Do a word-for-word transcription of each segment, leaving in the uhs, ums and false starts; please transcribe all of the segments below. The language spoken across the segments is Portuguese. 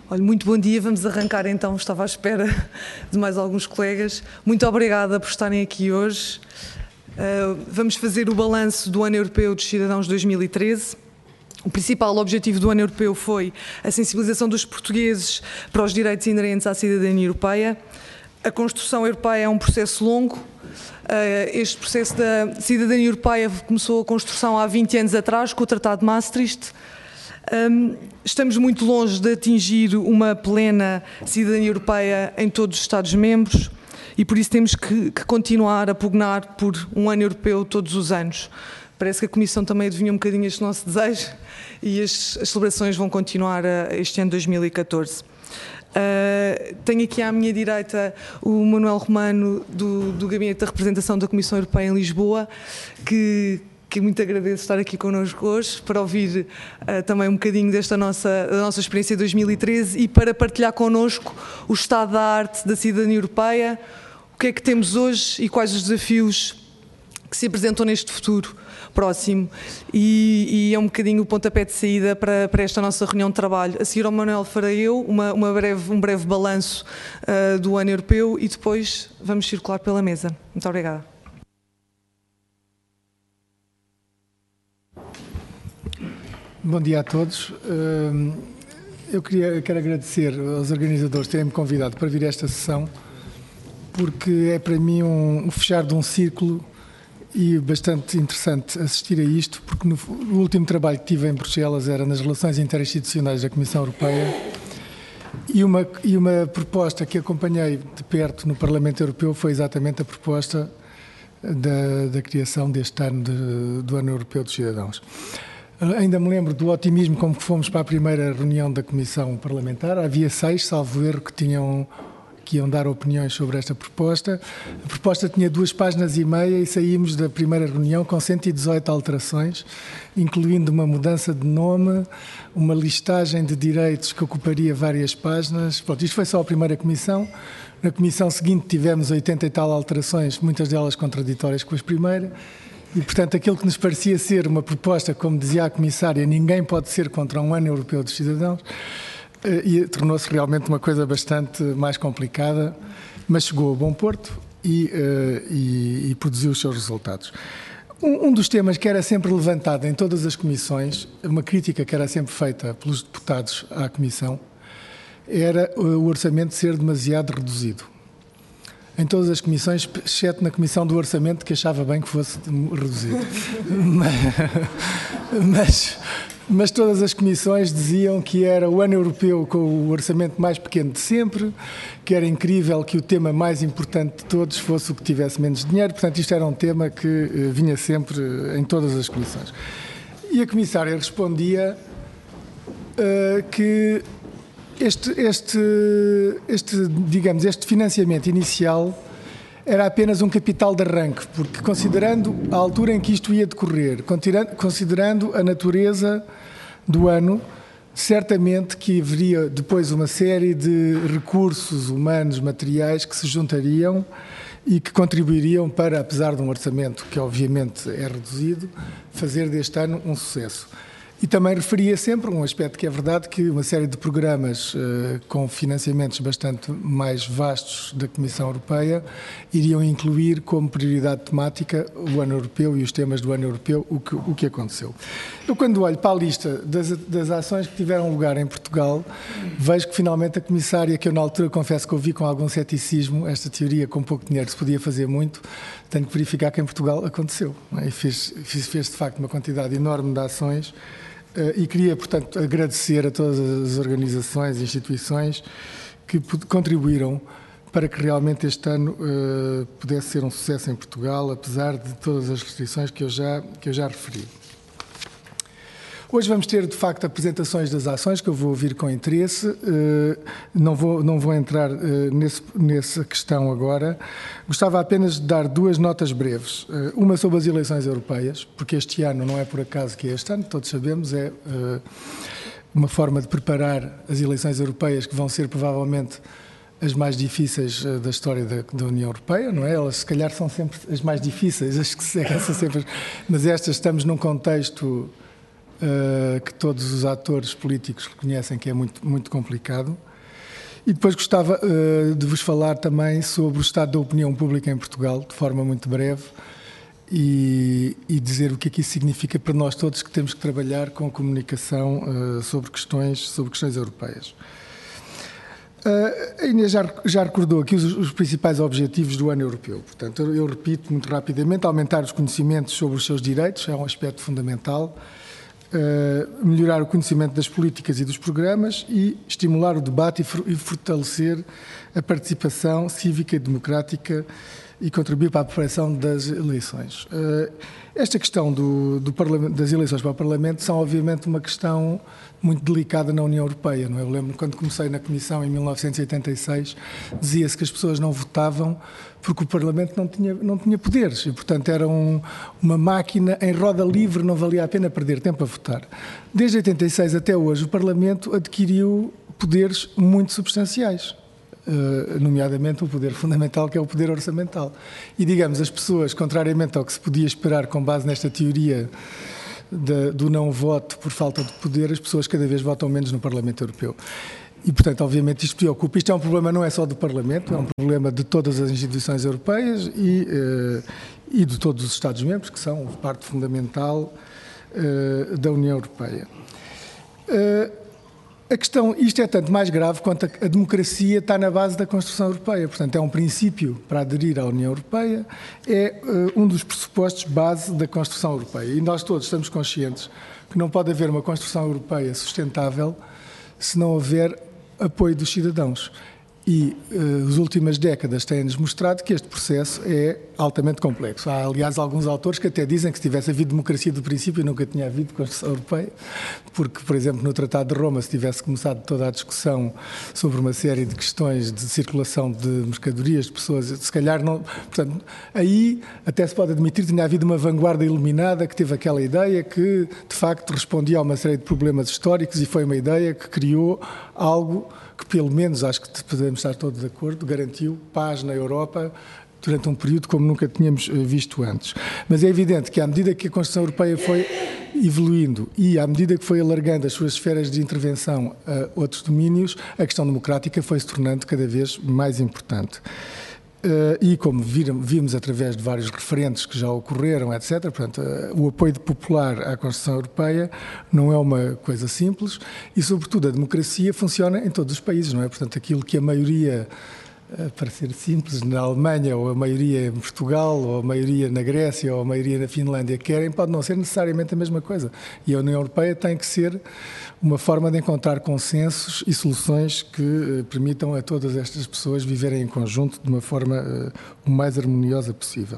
Olha, muito bom dia, vamos arrancar então, estava à espera de mais alguns colegas. Muito obrigada por estarem aqui hoje. Uh, vamos fazer o balanço do Ano Europeu dos Cidadãos dois mil e treze. O principal objetivo do Ano Europeu foi a sensibilização dos portugueses para os direitos inerentes à cidadania europeia. A construção europeia é um processo longo. Uh, este processo da cidadania europeia começou a construção há vinte anos atrás, com o Tratado de Maastricht. Um, estamos muito longe de atingir uma plena cidadania europeia em todos os Estados-membros e por isso temos que, que continuar a pugnar por um ano europeu todos os anos. Parece que a Comissão também adivinhou um bocadinho este nosso desejo e as, as celebrações vão continuar a, este ano dois mil e catorze. Uh, tenho aqui à minha direita o Manuel Romano do, do Gabinete da Representação da Comissão Europeia em Lisboa, que que muito agradeço estar aqui connosco hoje para ouvir uh, também um bocadinho desta nossa, da nossa experiência de dois mil e treze e para partilhar connosco o estado da arte da cidadania europeia, o que é que temos hoje e quais os desafios que se apresentam neste futuro próximo. E, e é um bocadinho o pontapé de saída para, para esta nossa reunião de trabalho. A seguir ao Manuel farei eu uma, uma breve, um breve balanço uh, do ano europeu e depois vamos circular pela mesa. Muito obrigada. Bom dia a todos. Eu queria, quero agradecer aos organizadores terem-me convidado para vir a esta sessão, porque é para mim um, um fechar de um círculo e bastante interessante assistir a isto, porque no, no último trabalho que tive em Bruxelas era nas relações interinstitucionais da Comissão Europeia e uma, e uma proposta que acompanhei de perto no Parlamento Europeu foi exatamente a proposta da, da criação deste ano de, do Ano Europeu dos Cidadãos. Ainda me lembro do otimismo como que fomos para a primeira reunião da Comissão Parlamentar. Havia seis, salvo erro, que, tinham, que iam dar opiniões sobre esta proposta. A proposta tinha duas páginas e meia e saímos da primeira reunião com cento e dezoito alterações, incluindo uma mudança de nome, uma listagem de direitos que ocuparia várias páginas. Pronto, isto foi só a primeira comissão. Na comissão seguinte tivemos oitenta e tal alterações, muitas delas contraditórias com as primeiras. E, portanto, aquilo que nos parecia ser uma proposta, como dizia a Comissária, ninguém pode ser contra um ano europeu dos cidadãos, e tornou-se realmente uma coisa bastante mais complicada, mas chegou a bom porto e, e, e produziu os seus resultados. Um, um dos temas que era sempre levantado em todas as comissões, uma crítica que era sempre feita pelos deputados à Comissão, era o orçamento ser demasiado reduzido. Em todas as comissões, exceto na Comissão do Orçamento, que achava bem que fosse reduzido. mas, mas todas as comissões diziam que era o ano europeu com o orçamento mais pequeno de sempre, que era incrível que o tema mais importante de todos fosse o que tivesse menos dinheiro. Portanto, isto era um tema que vinha sempre em todas as comissões. E a Comissária respondia uh, que Este, este, este, digamos, este financiamento inicial era apenas um capital de arranque, porque considerando a altura em que isto ia decorrer, considerando a natureza do ano, certamente que haveria depois uma série de recursos humanos, materiais, que se juntariam e que contribuiriam para, apesar de um orçamento que obviamente é reduzido, fazer deste ano um sucesso. E também referia sempre um aspecto que é verdade, que uma série de programas uh, com financiamentos bastante mais vastos da Comissão Europeia iriam incluir como prioridade temática o ano europeu e os temas do ano europeu, o que, o que aconteceu. Eu, quando olho para a lista das, das ações que tiveram lugar em Portugal, vejo que finalmente a Comissária, que eu na altura confesso que ouvi com algum ceticismo, esta teoria com pouco dinheiro se podia fazer muito, tenho que verificar que em Portugal aconteceu. Não é? E fez, fez, fez de facto uma quantidade enorme de ações. Uh, e queria, portanto, agradecer a todas as organizações e instituições que contribuíram para que realmente este ano uh, pudesse ser um sucesso em Portugal, apesar de todas as restrições que eu já, que eu já referi. Hoje vamos ter, de facto, apresentações das ações que eu vou ouvir com interesse. Uh, não, vou, não vou entrar uh, nesse, nessa questão agora. Gostava apenas de dar duas notas breves. Uh, uma sobre as eleições europeias, porque este ano não é por acaso que é este ano, todos sabemos, é uh, uma forma de preparar as eleições europeias que vão ser provavelmente as mais difíceis uh, da história da, da União Europeia, não é? Elas se calhar são sempre as mais difíceis, as que se são sempre, mas estas estamos num contexto uh, que todos os atores políticos reconhecem que é muito, muito complicado. E depois gostava uh, de vos falar também sobre o estado da opinião pública em Portugal, de forma muito breve, e, e dizer o que é que isso significa para nós todos que temos que trabalhar com comunicação uh, sobre, questões, sobre questões europeias. Uh, a Inês já, já recordou aqui os, os principais objetivos do ano europeu. Portanto, eu, eu repito muito rapidamente: aumentar os conhecimentos sobre os seus direitos, é um aspecto fundamental. Uh, melhorar o conhecimento das políticas e dos programas e estimular o debate e, e fortalecer a participação cívica e democrática e contribuir para a preparação das eleições. Uh, esta questão do, do das eleições para o Parlamento são obviamente uma questão muito delicada na União Europeia. Não é? Eu lembro quando comecei na Comissão em mil novecentos e oitenta e seis, dizia-se que as pessoas não votavam porque o Parlamento não tinha, não tinha poderes e, portanto, era um, uma máquina em roda livre, não valia a pena perder tempo a votar. Desde oitenta e seis até hoje, o Parlamento adquiriu poderes muito substanciais, uh, nomeadamente o poder fundamental, que é o poder orçamental. E, digamos, as pessoas, contrariamente ao que se podia esperar com base nesta teoria de, do não voto por falta de poder, as pessoas cada vez votam menos no Parlamento Europeu. E, portanto, obviamente isto preocupa. Isto é um problema não é só do Parlamento, é um problema de todas as instituições europeias e, uh, e de todos os Estados-membros, que são parte fundamental uh, da União Europeia. Uh, a questão, isto é tanto mais grave quanto a, a democracia está na base da construção europeia. Portanto, é um princípio para aderir à União Europeia, é uh, um dos pressupostos base da construção europeia. E nós todos estamos conscientes que não pode haver uma construção europeia sustentável se não houver apoio dos cidadãos. E uh, as últimas décadas têm-nos mostrado que este processo é altamente complexo. Há, aliás, alguns autores que até dizem que se tivesse havido democracia do princípio nunca tinha havido Constituição Europeia, porque, por exemplo, no Tratado de Roma, se tivesse começado toda a discussão sobre uma série de questões de circulação de mercadorias, de pessoas, se calhar não... Portanto, aí até se pode admitir que tinha havido uma vanguarda iluminada que teve aquela ideia que, de facto, respondia a uma série de problemas históricos e foi uma ideia que criou algo que, pelo menos, acho que podemos estar todos de acordo, garantiu paz na Europa durante um período como nunca tínhamos visto antes. Mas é evidente que, à medida que a Constituição Europeia foi evoluindo e à medida que foi alargando as suas esferas de intervenção a outros domínios, a questão democrática foi se tornando cada vez mais importante. Uh, e como viram, vimos através de vários referentes que já ocorreram, etcétera, portanto, uh, o apoio popular à Constituição Europeia não é uma coisa simples e, sobretudo, a democracia funciona em todos os países, não é? Portanto, aquilo que a maioria, uh, para ser simples, na Alemanha, ou a maioria em Portugal, ou a maioria na Grécia, ou a maioria na Finlândia querem, pode não ser necessariamente a mesma coisa. E a União Europeia tem que ser uma forma de encontrar consensos e soluções que uh, permitam a todas estas pessoas viverem em conjunto de uma forma uh, o mais harmoniosa possível.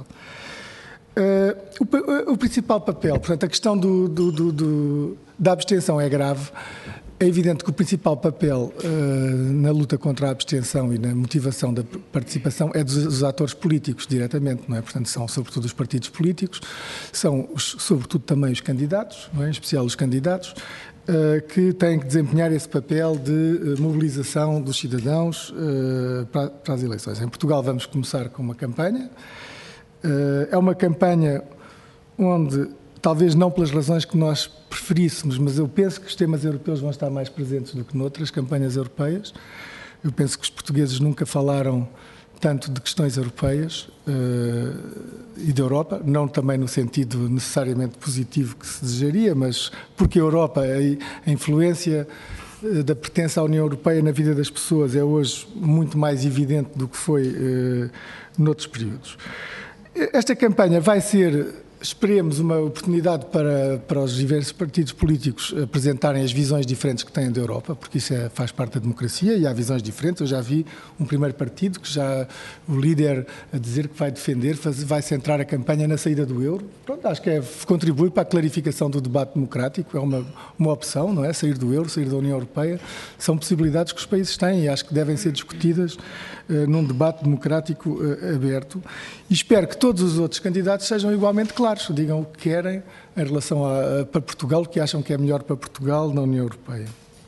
Uh, o, o principal papel, portanto, a questão do, do, do, do, da abstenção é grave. É evidente que o principal papel uh, na luta contra a abstenção e na motivação da participação é dos, dos atores políticos, diretamente, não é? Portanto, são sobretudo os partidos políticos, são os, sobretudo também os candidatos, não é? Em especial os candidatos, uh, que têm que desempenhar esse papel de uh, mobilização dos cidadãos uh, para, para as eleições. Em Portugal vamos começar com uma campanha. Uh, é uma campanha onde, talvez não pelas razões que nós preferíssemos, mas eu penso que os temas europeus vão estar mais presentes do que noutras campanhas europeias. Eu penso que os portugueses nunca falaram tanto de questões europeias uh, e da Europa, não também no sentido necessariamente positivo que se desejaria, mas porque a Europa, a, a influência uh, da pertença à União Europeia na vida das pessoas é hoje muito mais evidente do que foi uh, noutros períodos. Esta campanha vai ser, esperemos, uma oportunidade para, para os diversos partidos políticos apresentarem as visões diferentes que têm da Europa, porque isso é, faz parte da democracia e há visões diferentes. Eu já vi um primeiro partido que já, o líder a dizer que vai defender, faz, vai centrar a campanha na saída do euro. Pronto, acho que é, contribui para a clarificação do debate democrático, é uma, uma opção, não é? Sair do euro, sair da União Europeia, são possibilidades que os países têm e acho que devem ser discutidas uh, num debate democrático uh, aberto. E espero que todos os outros candidatos sejam igualmente claros, digam o que querem em relação a, a, para Portugal, o que acham que é melhor para Portugal na União Europeia.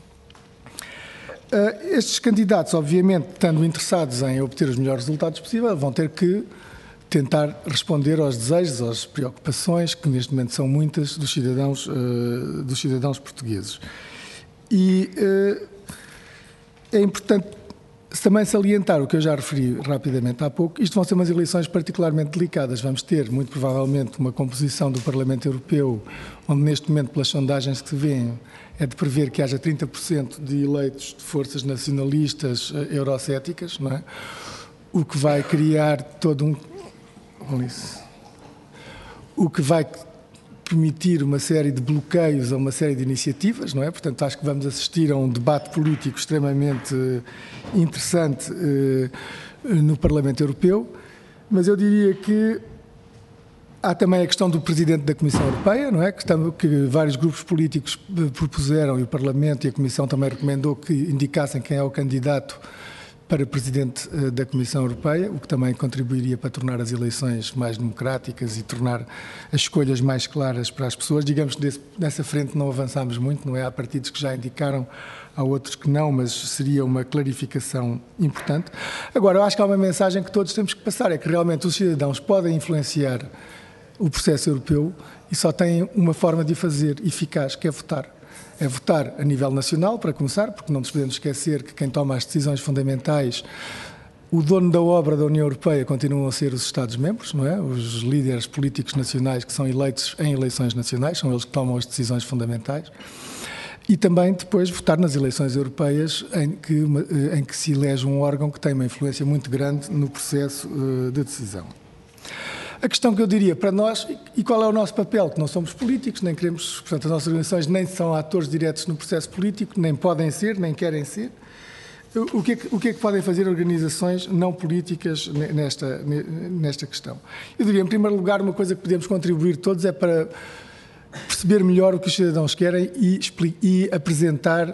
Uh, estes candidatos, obviamente, estando interessados em obter os melhores resultados possíveis, vão ter que tentar responder aos desejos, às preocupações, que neste momento são muitas, dos cidadãos, uh, dos cidadãos portugueses. E uh, é importante também salientar o que eu já referi rapidamente há pouco. Isto vão ser umas eleições particularmente delicadas. Vamos ter, muito provavelmente, uma composição do Parlamento Europeu, onde neste momento, pelas sondagens que se vêem, é de prever que haja trinta por cento de eleitos de forças nacionalistas uh, eurocéticas, não é? O que vai criar todo um... O que vai permitir uma série de bloqueios a uma série de iniciativas, não é? Portanto, acho que vamos assistir a um debate político extremamente interessante eh, no Parlamento Europeu, mas eu diria que há também a questão do Presidente da Comissão Europeia, não é? Que, estamos, que vários grupos políticos propuseram e o Parlamento e a Comissão também recomendou que indicassem quem é o candidato para Presidente da Comissão Europeia, o que também contribuiria para tornar as eleições mais democráticas e tornar as escolhas mais claras para as pessoas. Digamos que desse, nessa frente não avançámos muito, não é? Há partidos que já indicaram, há outros que não, mas seria uma clarificação importante. Agora, eu acho que há uma mensagem que todos temos que passar, é que realmente os cidadãos podem influenciar o processo europeu e só têm uma forma de o fazer eficaz, que é votar. É votar a nível nacional, para começar, porque não nos podemos esquecer que quem toma as decisões fundamentais, o dono da obra da União Europeia continuam a ser os Estados-membros, não é? Os líderes políticos nacionais que são eleitos em eleições nacionais, são eles que tomam as decisões fundamentais. E também depois votar nas eleições europeias em que, em que se elege um órgão que tem uma influência muito grande no processo de decisão. A questão que eu diria para nós, e qual é o nosso papel, que não somos políticos, nem queremos, portanto, as nossas organizações nem são atores diretos no processo político, nem podem ser, nem querem ser. O que é que, o que, é que podem fazer organizações não políticas nesta, nesta questão? Eu diria, em primeiro lugar, uma coisa que podemos contribuir todos é para perceber melhor o que os cidadãos querem e, e apresentar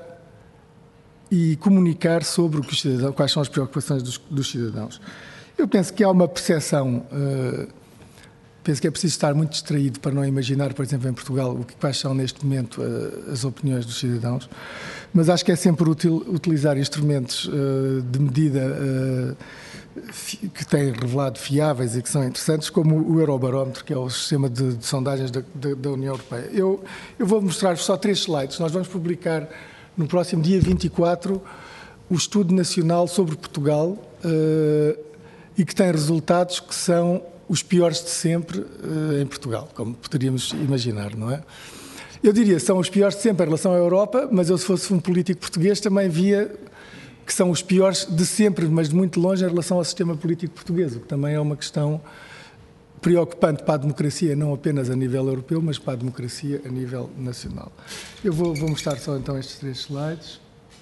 e comunicar sobre o que os cidadãos, quais são as preocupações dos, dos cidadãos. Eu penso que há uma percepção... Uh, Penso que é preciso estar muito distraído para não imaginar, por exemplo, em Portugal, o que, quais são neste momento uh, as opiniões dos cidadãos, mas acho que é sempre útil utilizar instrumentos uh, de medida uh, que têm revelado fiáveis e que são interessantes, como o Eurobarómetro, que é o sistema de, de sondagens da, da, da União Europeia. Eu, eu vou mostrar-vos só três slides. Nós vamos publicar no próximo dia vinte e quatro o Estudo Nacional sobre Portugal uh, e que tem resultados que são os piores de sempre uh, em Portugal, como poderíamos imaginar, não é? Eu diria, são os piores de sempre em relação à Europa, mas eu, se fosse um político português, também via que são os piores de sempre, mas de muito longe em relação ao sistema político português, o que também é uma questão preocupante para a democracia, não apenas a nível europeu, mas para a democracia a nível nacional. Eu vou, vou mostrar só então estes três slides.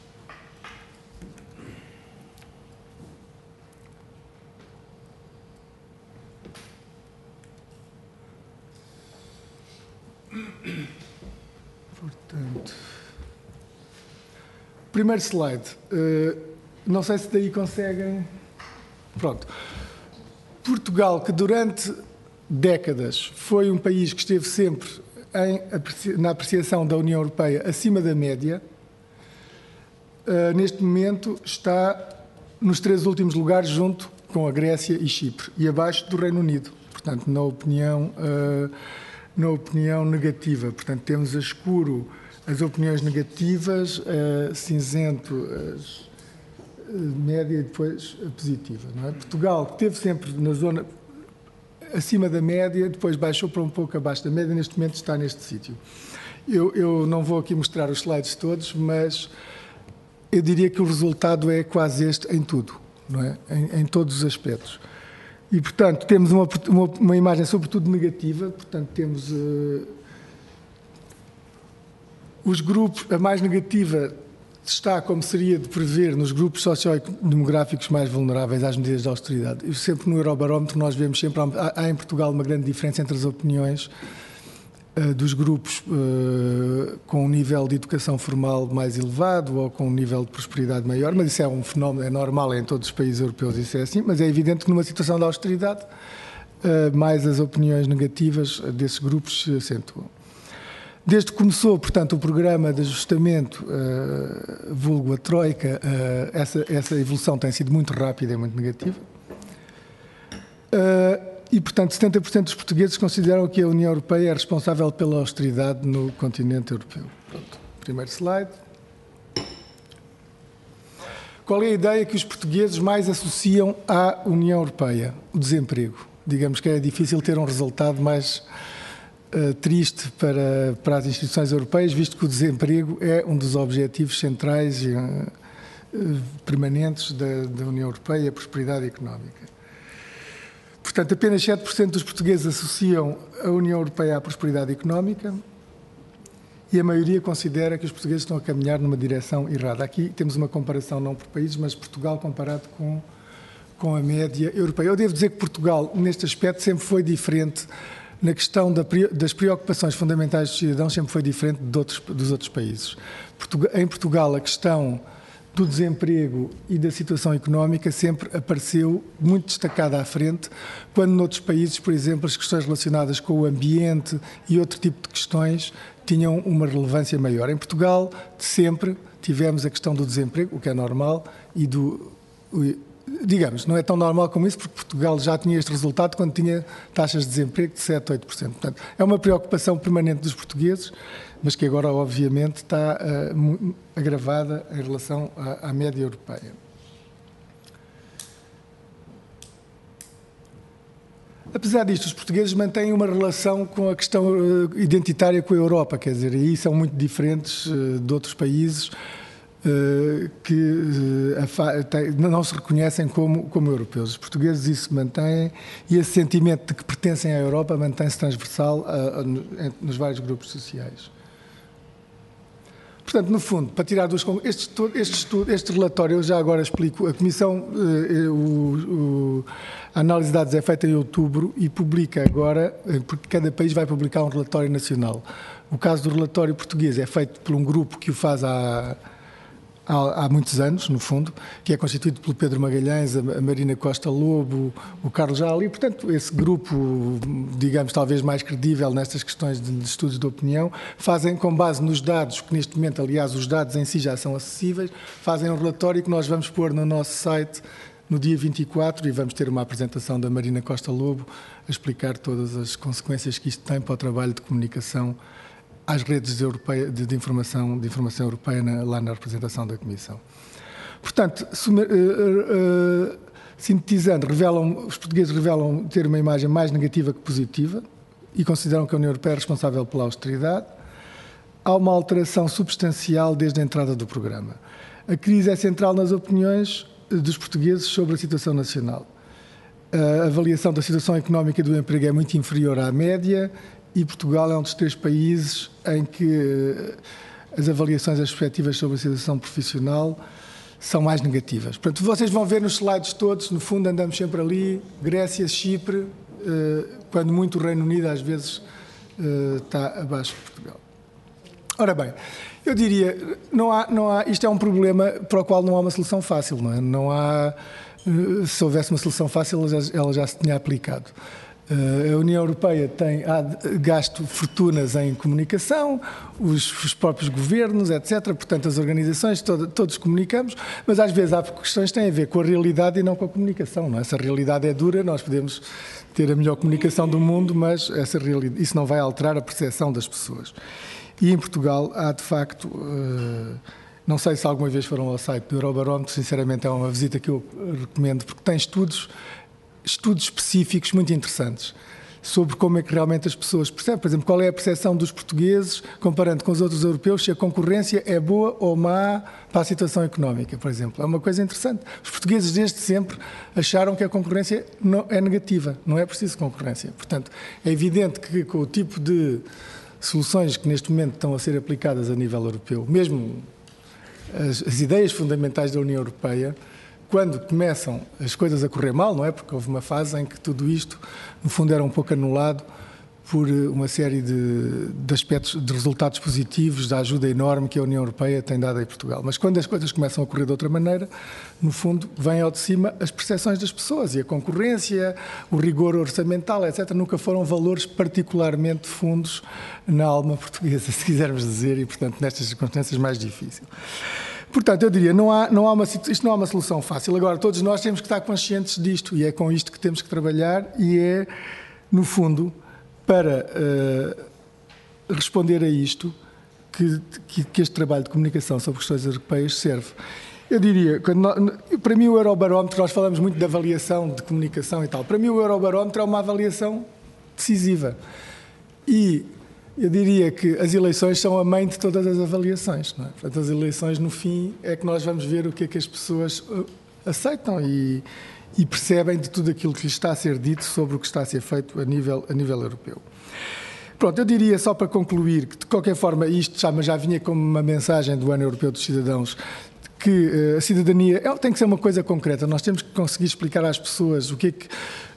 Portanto, primeiro slide. Uh, não sei se daí conseguem... Pronto. Portugal, que durante décadas foi um país que esteve sempre em, na apreciação da União Europeia acima da média, uh, neste momento está nos três últimos lugares, junto com a Grécia e Chipre, e abaixo do Reino Unido. Portanto, na opinião... Uh, na opinião negativa. Portanto, temos a escuro as opiniões negativas, a cinzento as a média e depois a positiva. Não é? Portugal esteve sempre na zona acima da média, depois baixou para um pouco abaixo da média, neste momento está neste sítio. Eu, eu não vou aqui mostrar os slides todos, mas eu diria que o resultado é quase este em tudo, não é? Em, em todos os aspectos. E, portanto, temos uma, uma, uma imagem sobretudo negativa, portanto, temos uh, os grupos, a mais negativa está, como seria de prever, nos grupos sociodemográficos mais vulneráveis às medidas de austeridade. E sempre no Eurobarómetro nós vemos sempre, há, há em Portugal uma grande diferença entre as opiniões uh, dos grupos uh, com um nível de educação formal mais elevado ou com um nível de prosperidade maior, mas isso é um fenómeno, é normal em todos os países europeus, isso é assim, mas é evidente que numa situação de austeridade uh, mais as opiniões negativas desses grupos se acentuam. Desde que começou, portanto, o programa de ajustamento, uh, vulgo a Troika, uh, essa, essa evolução tem sido muito rápida e muito negativa. Uh, e, portanto, setenta por cento dos portugueses consideram que a União Europeia é responsável pela austeridade no continente europeu. Pronto. Primeiro slide. Qual é a ideia que os portugueses mais associam à União Europeia? O desemprego. Digamos que é difícil ter um resultado mais uh, triste para, para as instituições europeias, visto que o desemprego é um dos objetivos centrais e uh, uh, permanentes da, da União Europeia, a prosperidade económica. Portanto, apenas sete por cento dos portugueses associam a União Europeia à prosperidade económica e a maioria considera que os portugueses estão a caminhar numa direção errada. Aqui temos uma comparação não por países, mas Portugal comparado com, com a média europeia. Eu devo dizer que Portugal, neste aspecto, sempre foi diferente, na questão da, das preocupações fundamentais dos cidadãos, sempre foi diferente de outros, dos outros países. Em Portugal, a questão do desemprego e da situação económica sempre apareceu muito destacada à frente, quando noutros países, por exemplo, as questões relacionadas com o ambiente e outro tipo de questões tinham uma relevância maior. Em Portugal, sempre tivemos a questão do desemprego, o que é normal, e do... Digamos, não é tão normal como isso, porque Portugal já tinha este resultado quando tinha taxas de desemprego de sete, oito por cento. Portanto, é uma preocupação permanente dos portugueses, mas que agora, obviamente, está uh, agravada em relação à, à média europeia. Apesar disto, os portugueses mantêm uma relação com a questão uh, identitária com a Europa, quer dizer, e são muito diferentes uh, de outros países uh, que uh, tem, não se reconhecem como, como europeus. Os portugueses isso mantêm, e esse sentimento de que pertencem à Europa mantém-se transversal uh, uh, nos vários grupos sociais. Portanto, no fundo, para tirar duas conclusões, este, este, estudo, este relatório, eu já agora explico, a Comissão, uh, o, o, a análise de dados é feita em outubro e publica agora, porque cada país vai publicar um relatório nacional. O caso do relatório português é feito por um grupo que o faz há, há, há muitos anos, no fundo, que é constituído pelo Pedro Magalhães, a Marina Costa Lobo, o Carlos Jali, e, portanto, esse grupo, digamos, talvez mais credível nestas questões de, de estudos de opinião, fazem, com base nos dados, que neste momento, aliás, os dados em si já são acessíveis, fazem um relatório que nós vamos pôr no nosso site no dia vinte e quatro, e vamos ter uma apresentação da Marina Costa Lobo a explicar todas as consequências que isto tem para o trabalho de comunicação às redes de, europeia, de, de, informação, de informação europeia na, lá na representação da Comissão. Portanto, uh, uh, sintetizando, revelam, os portugueses revelam ter uma imagem mais negativa que positiva e consideram que a União Europeia é responsável pela austeridade. Há uma alteração substancial desde a entrada do programa. A crise é central nas opiniões dos portugueses sobre a situação nacional. A avaliação da situação económica e do emprego é muito inferior à média, e Portugal é um dos três países em que as avaliações, as perspectivas sobre a situação profissional são mais negativas. Portanto, vocês vão ver nos slides todos, no fundo andamos sempre ali, Grécia, Chipre, quando muito o Reino Unido às vezes está abaixo de Portugal. Ora bem, eu diria, não há, não há, isto é um problema para o qual não há uma solução fácil, não é? Não há, se houvesse uma solução fácil, ela já, ela já se tinha aplicado. A União Europeia tem há gasto fortunas em comunicação, os, os próprios governos, etcétera. Portanto, as organizações, todo, todos comunicamos, mas às vezes há questões que têm a ver com a realidade e não com a comunicação. Não é? Essa realidade é dura, nós podemos ter a melhor comunicação do mundo, mas essa realidade, isso não vai alterar a percepção das pessoas. E em Portugal há, de facto, uh, não sei se alguma vez foram ao site do Eurobarómetro, sinceramente é uma visita que eu recomendo, porque tem estudos estudos específicos muito interessantes sobre como é que realmente as pessoas percebem. Por exemplo, qual é a percepção dos portugueses, comparando com os outros europeus, se a concorrência é boa ou má para a situação económica, por exemplo. É uma coisa interessante. Os portugueses desde sempre acharam que a concorrência não é negativa, não é preciso concorrência. Portanto, é evidente que com o tipo de soluções que neste momento estão a ser aplicadas a nível europeu, mesmo as, as ideias fundamentais da União Europeia, quando começam as coisas a correr mal, não é? Porque houve uma fase em que tudo isto, no fundo, era um pouco anulado por uma série de, de aspectos, de resultados positivos, da ajuda enorme que a União Europeia tem dado a Portugal. Mas quando as coisas começam a correr de outra maneira, no fundo, vêm ao de cima as percepções das pessoas e a concorrência, o rigor orçamental, etcétera, nunca foram valores particularmente fundos na alma portuguesa, se quisermos dizer, e, portanto, nestas circunstâncias mais difíceis. Portanto, eu diria, não há, não há uma, isto não é uma solução fácil. Agora, todos nós temos que estar conscientes disto e é com isto que temos que trabalhar e é, no fundo, para uh, responder a isto que, que, que este trabalho de comunicação sobre questões europeias serve. Eu diria, quando nós, para mim o Eurobarómetro, nós falamos muito de avaliação de comunicação e tal, para mim o Eurobarómetro é uma avaliação decisiva e eu diria que as eleições são a mãe de todas as avaliações, não é? Portanto, as eleições, no fim, é que nós vamos ver o que é que as pessoas aceitam e, e percebem de tudo aquilo que lhes está a ser dito sobre o que está a ser feito a nível, a nível europeu. Pronto, eu diria, só para concluir, que de qualquer forma isto já, já vinha como uma mensagem do Ano Europeu dos Cidadãos, que uh, a cidadania é, tem que ser uma coisa concreta, nós temos que conseguir explicar às pessoas o que é que...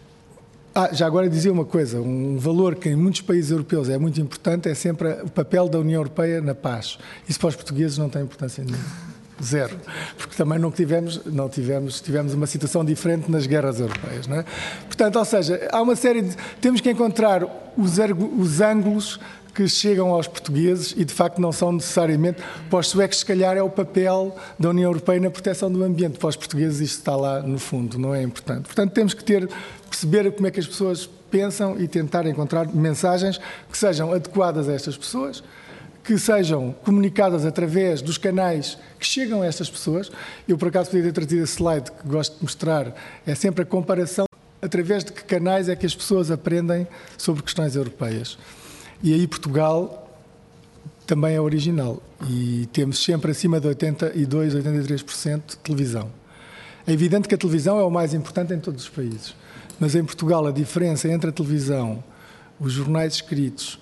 Ah, já agora dizia uma coisa, um valor que em muitos países europeus é muito importante é sempre o papel da União Europeia na paz. Isso para os portugueses não tem importância nenhuma. Zero. Porque também não tivemos, não tivemos, tivemos uma situação diferente nas guerras europeias, não é? Portanto, ou seja, há uma série de... Temos que encontrar os, os ângulos que chegam aos portugueses e, de facto, não são necessariamente... Para os suecos, se calhar, é o papel da União Europeia na proteção do ambiente. Para os portugueses, isto está lá no fundo, não é importante. Portanto, temos que ter... perceber como é que as pessoas pensam e tentar encontrar mensagens que sejam adequadas a estas pessoas, que sejam comunicadas através dos canais que chegam a estas pessoas. Eu, por acaso, podia ter trazido esse slide que gosto de mostrar. É sempre a comparação através de que canais é que as pessoas aprendem sobre questões europeias. E aí Portugal também é original. E temos sempre acima de oitenta e dois, oitenta e três por cento de televisão. É evidente que a televisão é o mais importante em todos os países. Mas em Portugal a diferença entre a televisão, os jornais escritos,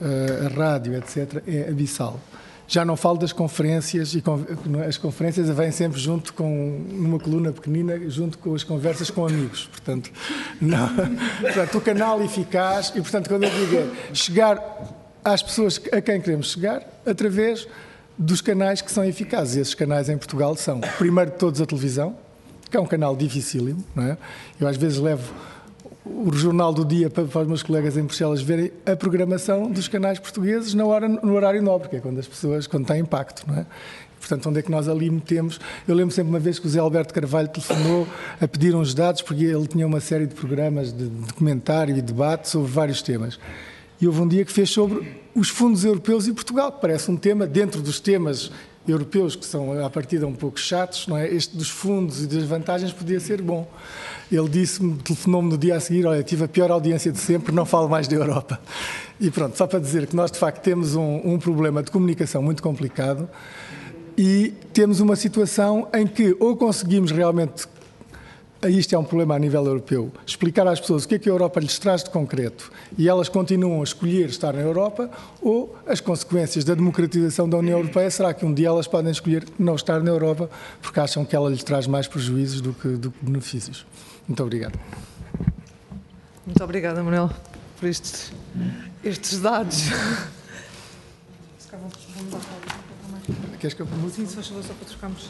a rádio, etcétera, é abissal. Já não falo das conferências, e as conferências vêm sempre junto com, numa coluna pequenina, junto com as conversas com amigos. Portanto, não, portanto, o canal eficaz, e portanto, quando eu digo é chegar às pessoas a quem queremos chegar, através dos canais que são eficazes. E esses canais em Portugal são, primeiro de todos, a televisão, que é um canal dificílimo, não é? Eu às vezes levo o Jornal do Dia para, para os meus colegas em Bruxelas verem a programação dos canais portugueses na hora, no horário nobre, que é quando as pessoas, quando tem impacto, não é? Portanto, onde é que nós ali metemos... Eu lembro sempre uma vez que o Zé Alberto Carvalho telefonou a pedir uns dados, porque ele tinha uma série de programas de documentário e debate sobre vários temas. E houve um dia que fez sobre os fundos europeus e Portugal, que parece um tema dentro dos temas europeus, que são, à partida, um pouco chatos, não é? Este dos fundos e das vantagens podia ser bom. Ele disse-me, telefonou-me no dia a seguir, olha, tive a pior audiência de sempre, não falo mais da Europa. E pronto, só para dizer que nós, de facto, temos um, um problema de comunicação muito complicado e temos uma situação em que ou conseguimos realmente, isto é um problema a nível europeu, explicar às pessoas o que é que a Europa lhes traz de concreto e elas continuam a escolher estar na Europa, ou as consequências da democratização da União Europeia será que um dia elas podem escolher não estar na Europa porque acham que ela lhes traz mais prejuízos do que, do que benefícios. Muito obrigado. Muito obrigada, Manuel, por estes, estes dados. Queres que eu pergunte? Sim, se faz favor, só para trocarmos.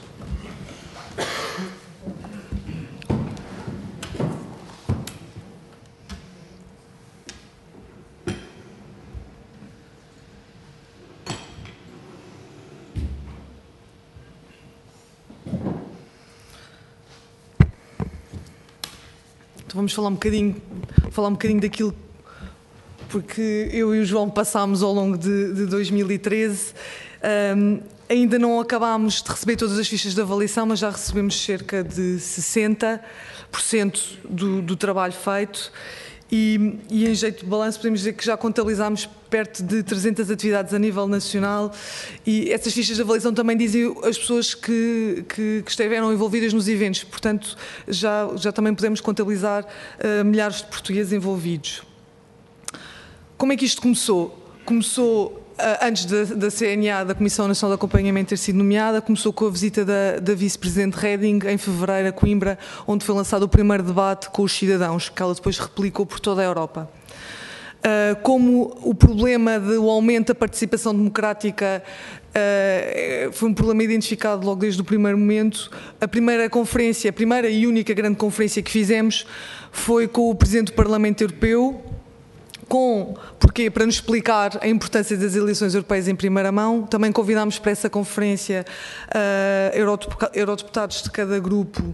Então vamos falar um bocadinho, falar um bocadinho daquilo, porque eu e o João passámos ao longo de, de dois mil e treze, um, ainda não acabámos de receber todas as fichas de avaliação, mas já recebemos cerca de sessenta por cento do, do trabalho feito e, e em jeito de balanço podemos dizer que já contabilizámos perto de trezentas atividades a nível nacional e essas fichas de avaliação também dizem as pessoas que, que, que estiveram envolvidas nos eventos, portanto já, já também podemos contabilizar uh, milhares de portugueses envolvidos. Como é que isto começou? Começou uh, antes da, da C N A, da Comissão Nacional de Acompanhamento, ter sido nomeada, começou com a visita da, da Vice-Presidente Reding em fevereiro a Coimbra, onde foi lançado o primeiro debate com os cidadãos, que ela depois replicou por toda a Europa. Uh, como o problema do aumento da participação democrática uh, foi um problema identificado logo desde o primeiro momento, a primeira conferência, a primeira e única grande conferência que fizemos foi com o Presidente do Parlamento Europeu, Com, porque para nos explicar a importância das eleições europeias em primeira mão, também convidámos para essa conferência uh, eurodeputados de cada grupo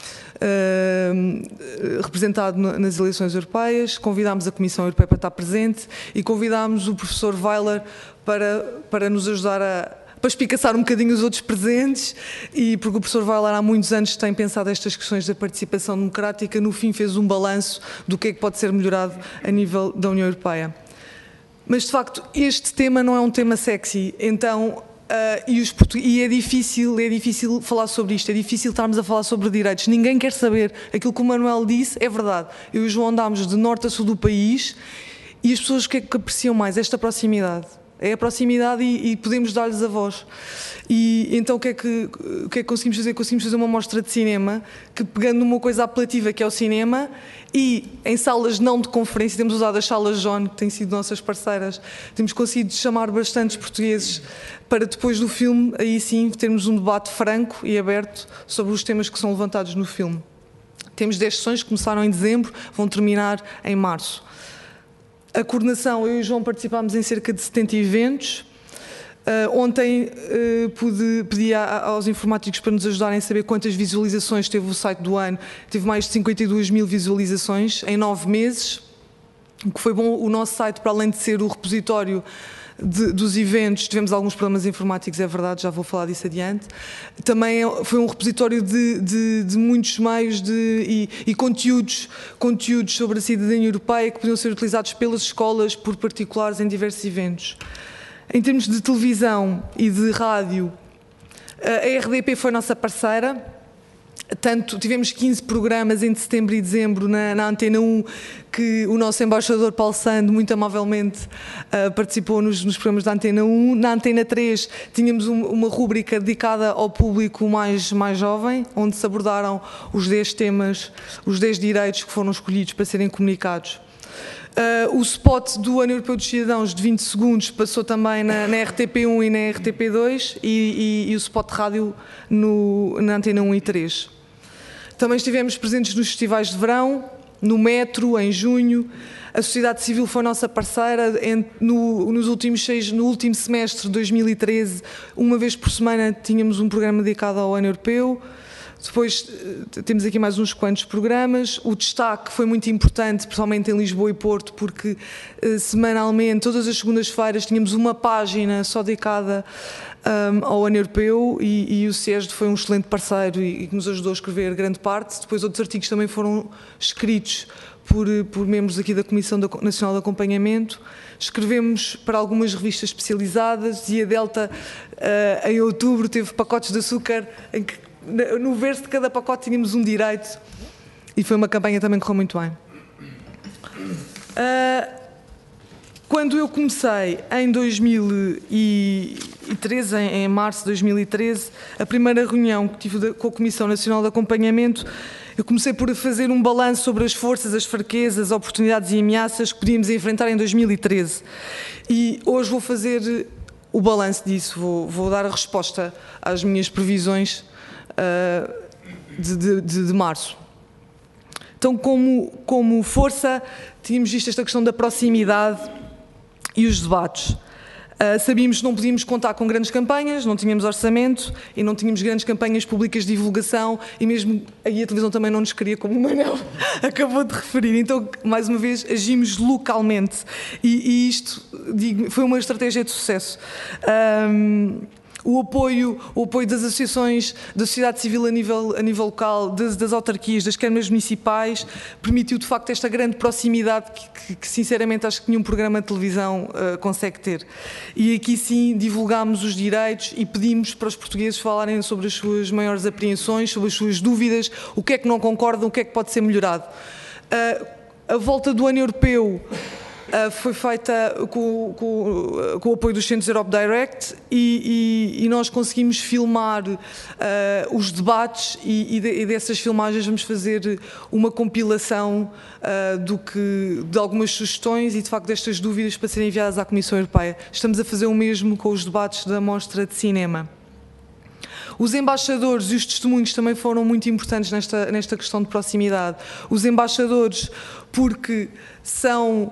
uh, representado nas eleições europeias, convidámos a Comissão Europeia para estar presente e convidámos o professor Weiler para, para nos ajudar a para espicaçar um bocadinho os outros presentes, e porque o professor Weiler há muitos anos tem pensado estas questões da participação democrática, no fim fez um balanço do que é que pode ser melhorado a nível da União Europeia. Mas, de facto, este tema não é um tema sexy, então, uh, e, os e é, difícil, é difícil falar sobre isto, é difícil estarmos a falar sobre direitos, ninguém quer saber. Aquilo que o Manuel disse é verdade. Eu e o João andámos de norte a sul do país, e as pessoas o que é que apreciam mais? Esta proximidade. É a proximidade e, e podemos dar-lhes a voz. E então o que, é que, o que é que conseguimos fazer? Conseguimos fazer uma mostra de cinema que, pegando numa coisa apelativa que é o cinema, e em salas não de conferência, temos usado as salas John, que têm sido nossas parceiras, temos conseguido chamar bastantes portugueses para depois do filme, aí sim, termos um debate franco e aberto sobre os temas que são levantados no filme. Temos dez sessões que começaram em dezembro, vão terminar em março. A coordenação, eu e o João participámos em cerca de setenta eventos. Uh, ontem uh, pude pedir a, aos informáticos para nos ajudarem a saber quantas visualizações teve o site do ano. Teve mais de cinquenta e duas mil visualizações em nove meses, o que foi bom. O nosso site, para além de ser o repositório de, dos eventos, tivemos alguns problemas informáticos, é verdade, já vou falar disso adiante. Também foi um repositório de, de, de muitos meios de, e, e conteúdos, conteúdos sobre a cidadania europeia que podiam ser utilizados pelas escolas, por particulares, em diversos eventos. Em termos de televisão e de rádio, a R D P foi nossa parceira. Tanto, tivemos quinze programas entre setembro e dezembro na, na Antena um, que o nosso embaixador Paulo Sando muito amavelmente uh, participou nos, nos programas da Antena um. Na Antena três tínhamos um, uma rúbrica dedicada ao público mais, mais jovem, onde se abordaram os dez temas, os dez direitos que foram escolhidos para serem comunicados. Uh, o spot do Ano Europeu dos Cidadãos de vinte segundos passou também na, na R T P um e na R T P dois, e, e, e o spot de rádio no, na Antena um e três. Também estivemos presentes nos festivais de verão, no Metro, em junho. A sociedade civil foi nossa parceira em, no, nos últimos seis, no último semestre de dois mil e treze, uma vez por semana tínhamos um programa dedicado ao Ano Europeu. Depois temos aqui mais uns quantos programas. O destaque foi muito importante, principalmente em Lisboa e Porto, porque eh, semanalmente, todas as segundas-feiras, tínhamos uma página só dedicada um, ao Ano Europeu, e, e o SESD foi um excelente parceiro e, e que nos ajudou a escrever grande parte. Depois outros artigos também foram escritos por, por membros aqui da Comissão Nacional de Acompanhamento. Escrevemos para algumas revistas especializadas, e a Delta, uh, em outubro, teve pacotes de açúcar em que no verso de cada pacote tínhamos um direito, e foi uma campanha também que correu muito bem. Uh, quando eu comecei em dois mil e treze, em, em março de dois mil e treze, a primeira reunião que tive com a Comissão Nacional de Acompanhamento, eu comecei por fazer um balanço sobre as forças, as fraquezas, oportunidades e ameaças que podíamos enfrentar em dois mil e treze. E hoje vou fazer o balanço disso, vou, vou dar a resposta às minhas previsões De, de, de, de março. Então, como, como força, tínhamos visto esta questão da proximidade e os debates. Uh, sabíamos que não podíamos contar com grandes campanhas, não tínhamos orçamento e não tínhamos grandes campanhas públicas de divulgação, e mesmo aí a televisão também não nos queria, como o Manuel acabou de referir. Então, mais uma vez, agimos localmente, e, e isto, digo, foi uma estratégia de sucesso. Um, O apoio, o apoio das associações da sociedade civil a nível, a nível local, das, das autarquias, das câmaras municipais, permitiu de facto esta grande proximidade que, que, que sinceramente acho que nenhum programa de televisão uh, consegue ter. E aqui sim divulgámos os direitos e pedimos para os portugueses falarem sobre as suas maiores apreensões, sobre as suas dúvidas, o que é que não concordam, o que é que pode ser melhorado. Uh, a volta do Ano Europeu Uh, foi feita com, com, com o apoio dos Centros Europe Direct, e, e, e nós conseguimos filmar uh, os debates, e, e, de, e dessas filmagens vamos fazer uma compilação uh, do que, de algumas sugestões e de facto destas dúvidas para serem enviadas à Comissão Europeia. Estamos a fazer o mesmo com os debates da Mostra de Cinema. Os embaixadores e os testemunhos também foram muito importantes nesta, nesta questão de proximidade. Os embaixadores porque são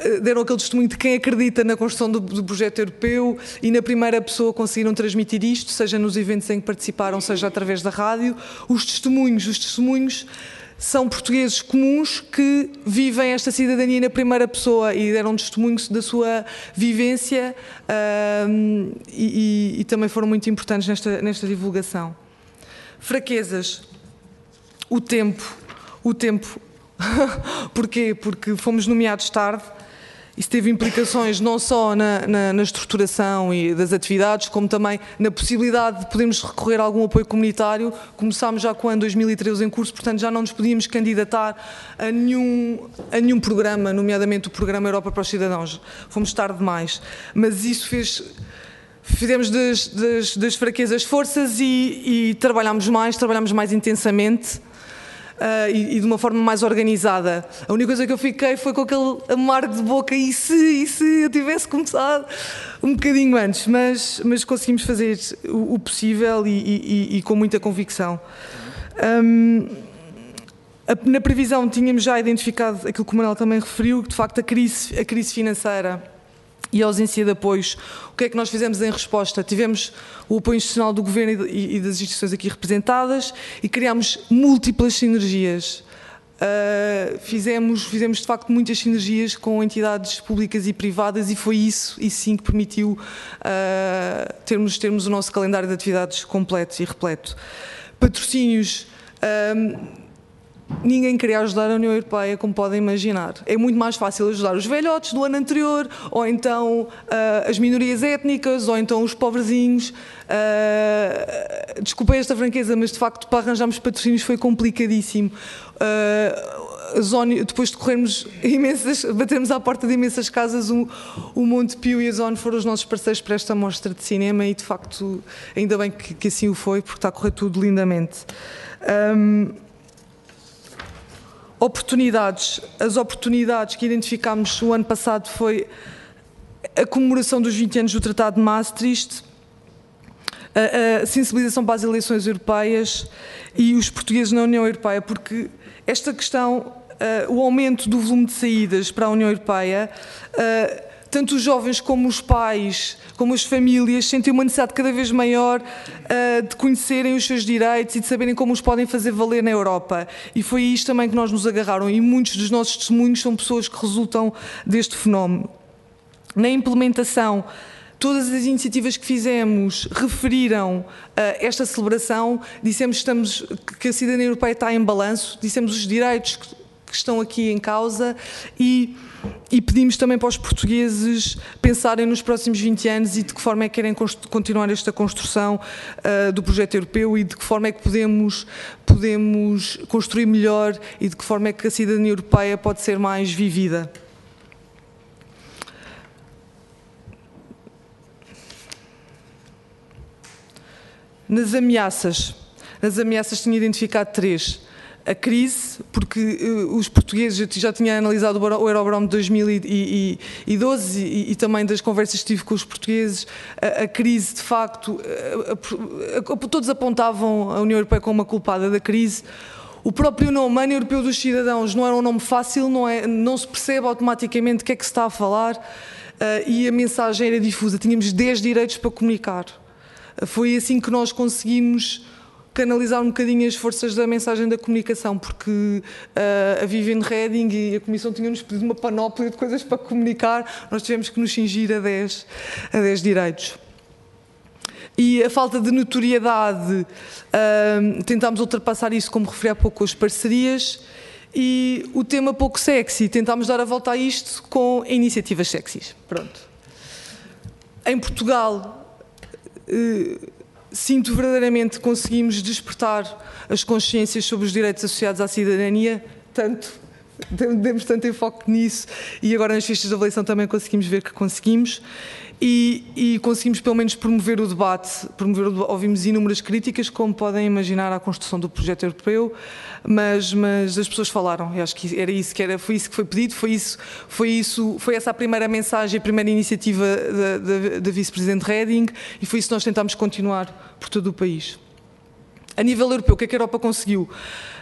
deram aquele testemunho de quem acredita na construção do, do projeto europeu e na primeira pessoa conseguiram transmitir isto, seja nos eventos em que participaram, seja através da rádio. Os testemunhos, os testemunhos são portugueses comuns que vivem esta cidadania na primeira pessoa e deram testemunhos da sua vivência um, e, e, e também foram muito importantes nesta, nesta divulgação. Fraquezas. O tempo. O tempo. Porquê? Porque fomos nomeados tarde. Isso teve implicações não só na, na, na estruturação e das atividades, como também na possibilidade de podermos recorrer a algum apoio comunitário. Começámos já com o ano dois mil e treze em curso, portanto já não nos podíamos candidatar a nenhum, a nenhum programa, nomeadamente o Programa Europa para os Cidadãos. Fomos tarde demais. Mas isso fez... Fizemos das, das, das fraquezas forças e, e trabalhámos mais, trabalhámos mais intensamente. Uh, e, e de uma forma mais organizada. A única coisa que eu fiquei foi com aquele amargo de boca, e se, e se eu tivesse começado um bocadinho antes, mas, mas conseguimos fazer o, o possível e, e, e com muita convicção. Um, a, na previsão tínhamos já identificado aquilo que o Manuel também referiu, que de facto a crise, a crise financeira e a ausência de apoios. O que é que nós fizemos em resposta? Tivemos o apoio institucional do Governo e das instituições aqui representadas e criámos múltiplas sinergias. Uh, fizemos, fizemos de facto muitas sinergias com entidades públicas e privadas e foi isso, isso sim que permitiu uh, termos, termos o nosso calendário de atividades completo e repleto. Patrocínios. Uh, Ninguém queria ajudar a União Europeia, como podem imaginar. É muito mais fácil ajudar os velhotes do ano anterior, ou então uh, as minorias étnicas, ou então os pobrezinhos. Uh, desculpem esta franqueza, mas de facto para arranjarmos patrocínios foi complicadíssimo. Uh, a Zone, depois de corrermos imensas, batermos à porta de imensas casas, o, o Montepio e a Zone foram os nossos parceiros para esta mostra de cinema e de facto ainda bem que, que assim o foi, porque está a correr tudo lindamente. Um, Oportunidades. As oportunidades que identificámos o ano passado foi a comemoração dos vinte anos do Tratado de Maastricht, a, a sensibilização para as eleições europeias e os portugueses na União Europeia, porque esta questão, uh, o aumento do volume de saídas para a União Europeia, uh, tanto os jovens como os pais, como as famílias, sentem uma necessidade cada vez maior uh, de conhecerem os seus direitos e de saberem como os podem fazer valer na Europa. E foi isto também que nós nos agarraram e muitos dos nossos testemunhos são pessoas que resultam deste fenómeno. Na implementação, todas as iniciativas que fizemos referiram uh, esta celebração, dissemos que, estamos, que a cidadania europeia está em balanço, dissemos os direitos que, que estão aqui em causa e... E pedimos também para os portugueses pensarem nos próximos vinte anos e de que forma é que querem continuar esta construção uh, do projeto europeu e de que forma é que podemos, podemos construir melhor e de que forma é que a cidadania europeia pode ser mais vivida. Nas ameaças, nas ameaças tinha identificado três. A crise, porque uh, os portugueses, eu já tinha analisado o Eurobarómetro de dois mil e doze e, e também das conversas que tive com os portugueses, a, a crise de facto, uh, uh, uh, todos apontavam a União Europeia como uma culpada da crise. O próprio nome, Ano Europeu dos Cidadãos, não era um nome fácil, não, é, não se percebe automaticamente o que é que se está a falar uh, e a mensagem era difusa, tínhamos dez direitos para comunicar. Uh, foi assim que nós conseguimos canalizar um bocadinho as forças da mensagem da comunicação, porque uh, a Viviane Reding e a Comissão tinham-nos pedido uma panóplia de coisas para comunicar, nós tivemos que nos cingir a dez, a dez direitos. E a falta de notoriedade, uh, tentámos ultrapassar isso, como referi há pouco, com as parcerias, e o tema pouco sexy, tentámos dar a volta a isto com iniciativas sexys. Pronto. Em Portugal, uh, sinto verdadeiramente que conseguimos despertar as consciências sobre os direitos associados à cidadania, tanto, demos tanto enfoque nisso e agora nas fichas de avaliação também conseguimos ver que conseguimos e, e conseguimos pelo menos promover o debate, promover o, ouvimos inúmeras críticas, como podem imaginar, à construção do projeto europeu, mas, mas as pessoas falaram, eu acho que era isso que era, foi isso que foi pedido, foi isso, foi isso, foi essa a primeira mensagem, a primeira iniciativa da, da, da Vice-Presidente Reding e foi isso que nós tentámos continuar por todo o país. A nível europeu, o que é que a Europa conseguiu?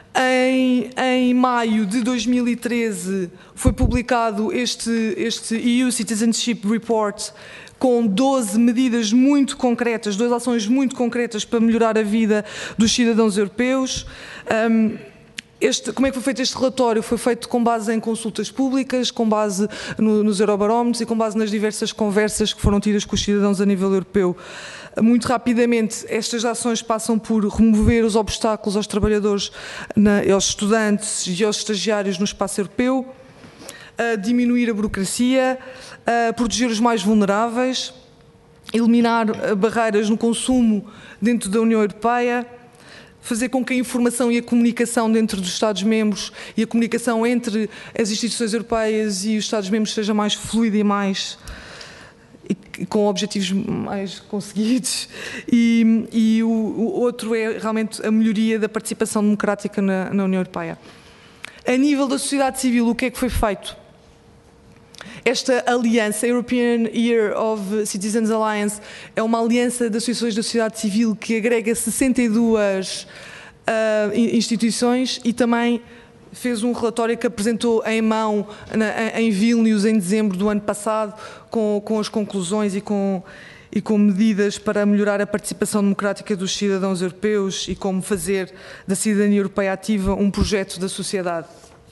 Em, em maio de dois mil e treze foi publicado este, este E U Citizenship Report com doze medidas muito concretas, doze ações muito concretas para melhorar a vida dos cidadãos europeus. Um, Este, como é que foi feito este relatório? Foi feito com base em consultas públicas, com base no, nos eurobarómetros e com base nas diversas conversas que foram tidas com os cidadãos a nível europeu. Muito rapidamente, estas ações passam por remover os obstáculos aos trabalhadores, na, aos estudantes e aos estagiários no espaço europeu, a diminuir a burocracia, a proteger os mais vulneráveis, eliminar barreiras no consumo dentro da União Europeia, fazer com que a informação e a comunicação dentro dos Estados-membros e a comunicação entre as instituições europeias e os Estados-membros seja mais fluida e mais e com objetivos mais conseguidos. E, e o, o outro é realmente a melhoria da participação democrática na, na União Europeia. A nível da sociedade civil, o que é que foi feito? Esta aliança, European Year of Citizens Alliance, é uma aliança de associações da sociedade civil que agrega sessenta e duas uh, instituições e também fez um relatório que apresentou em mão na, em Vilnius em dezembro do ano passado com, com as conclusões e com, e com medidas para melhorar a participação democrática dos cidadãos europeus e como fazer da cidadania europeia ativa um projeto da sociedade.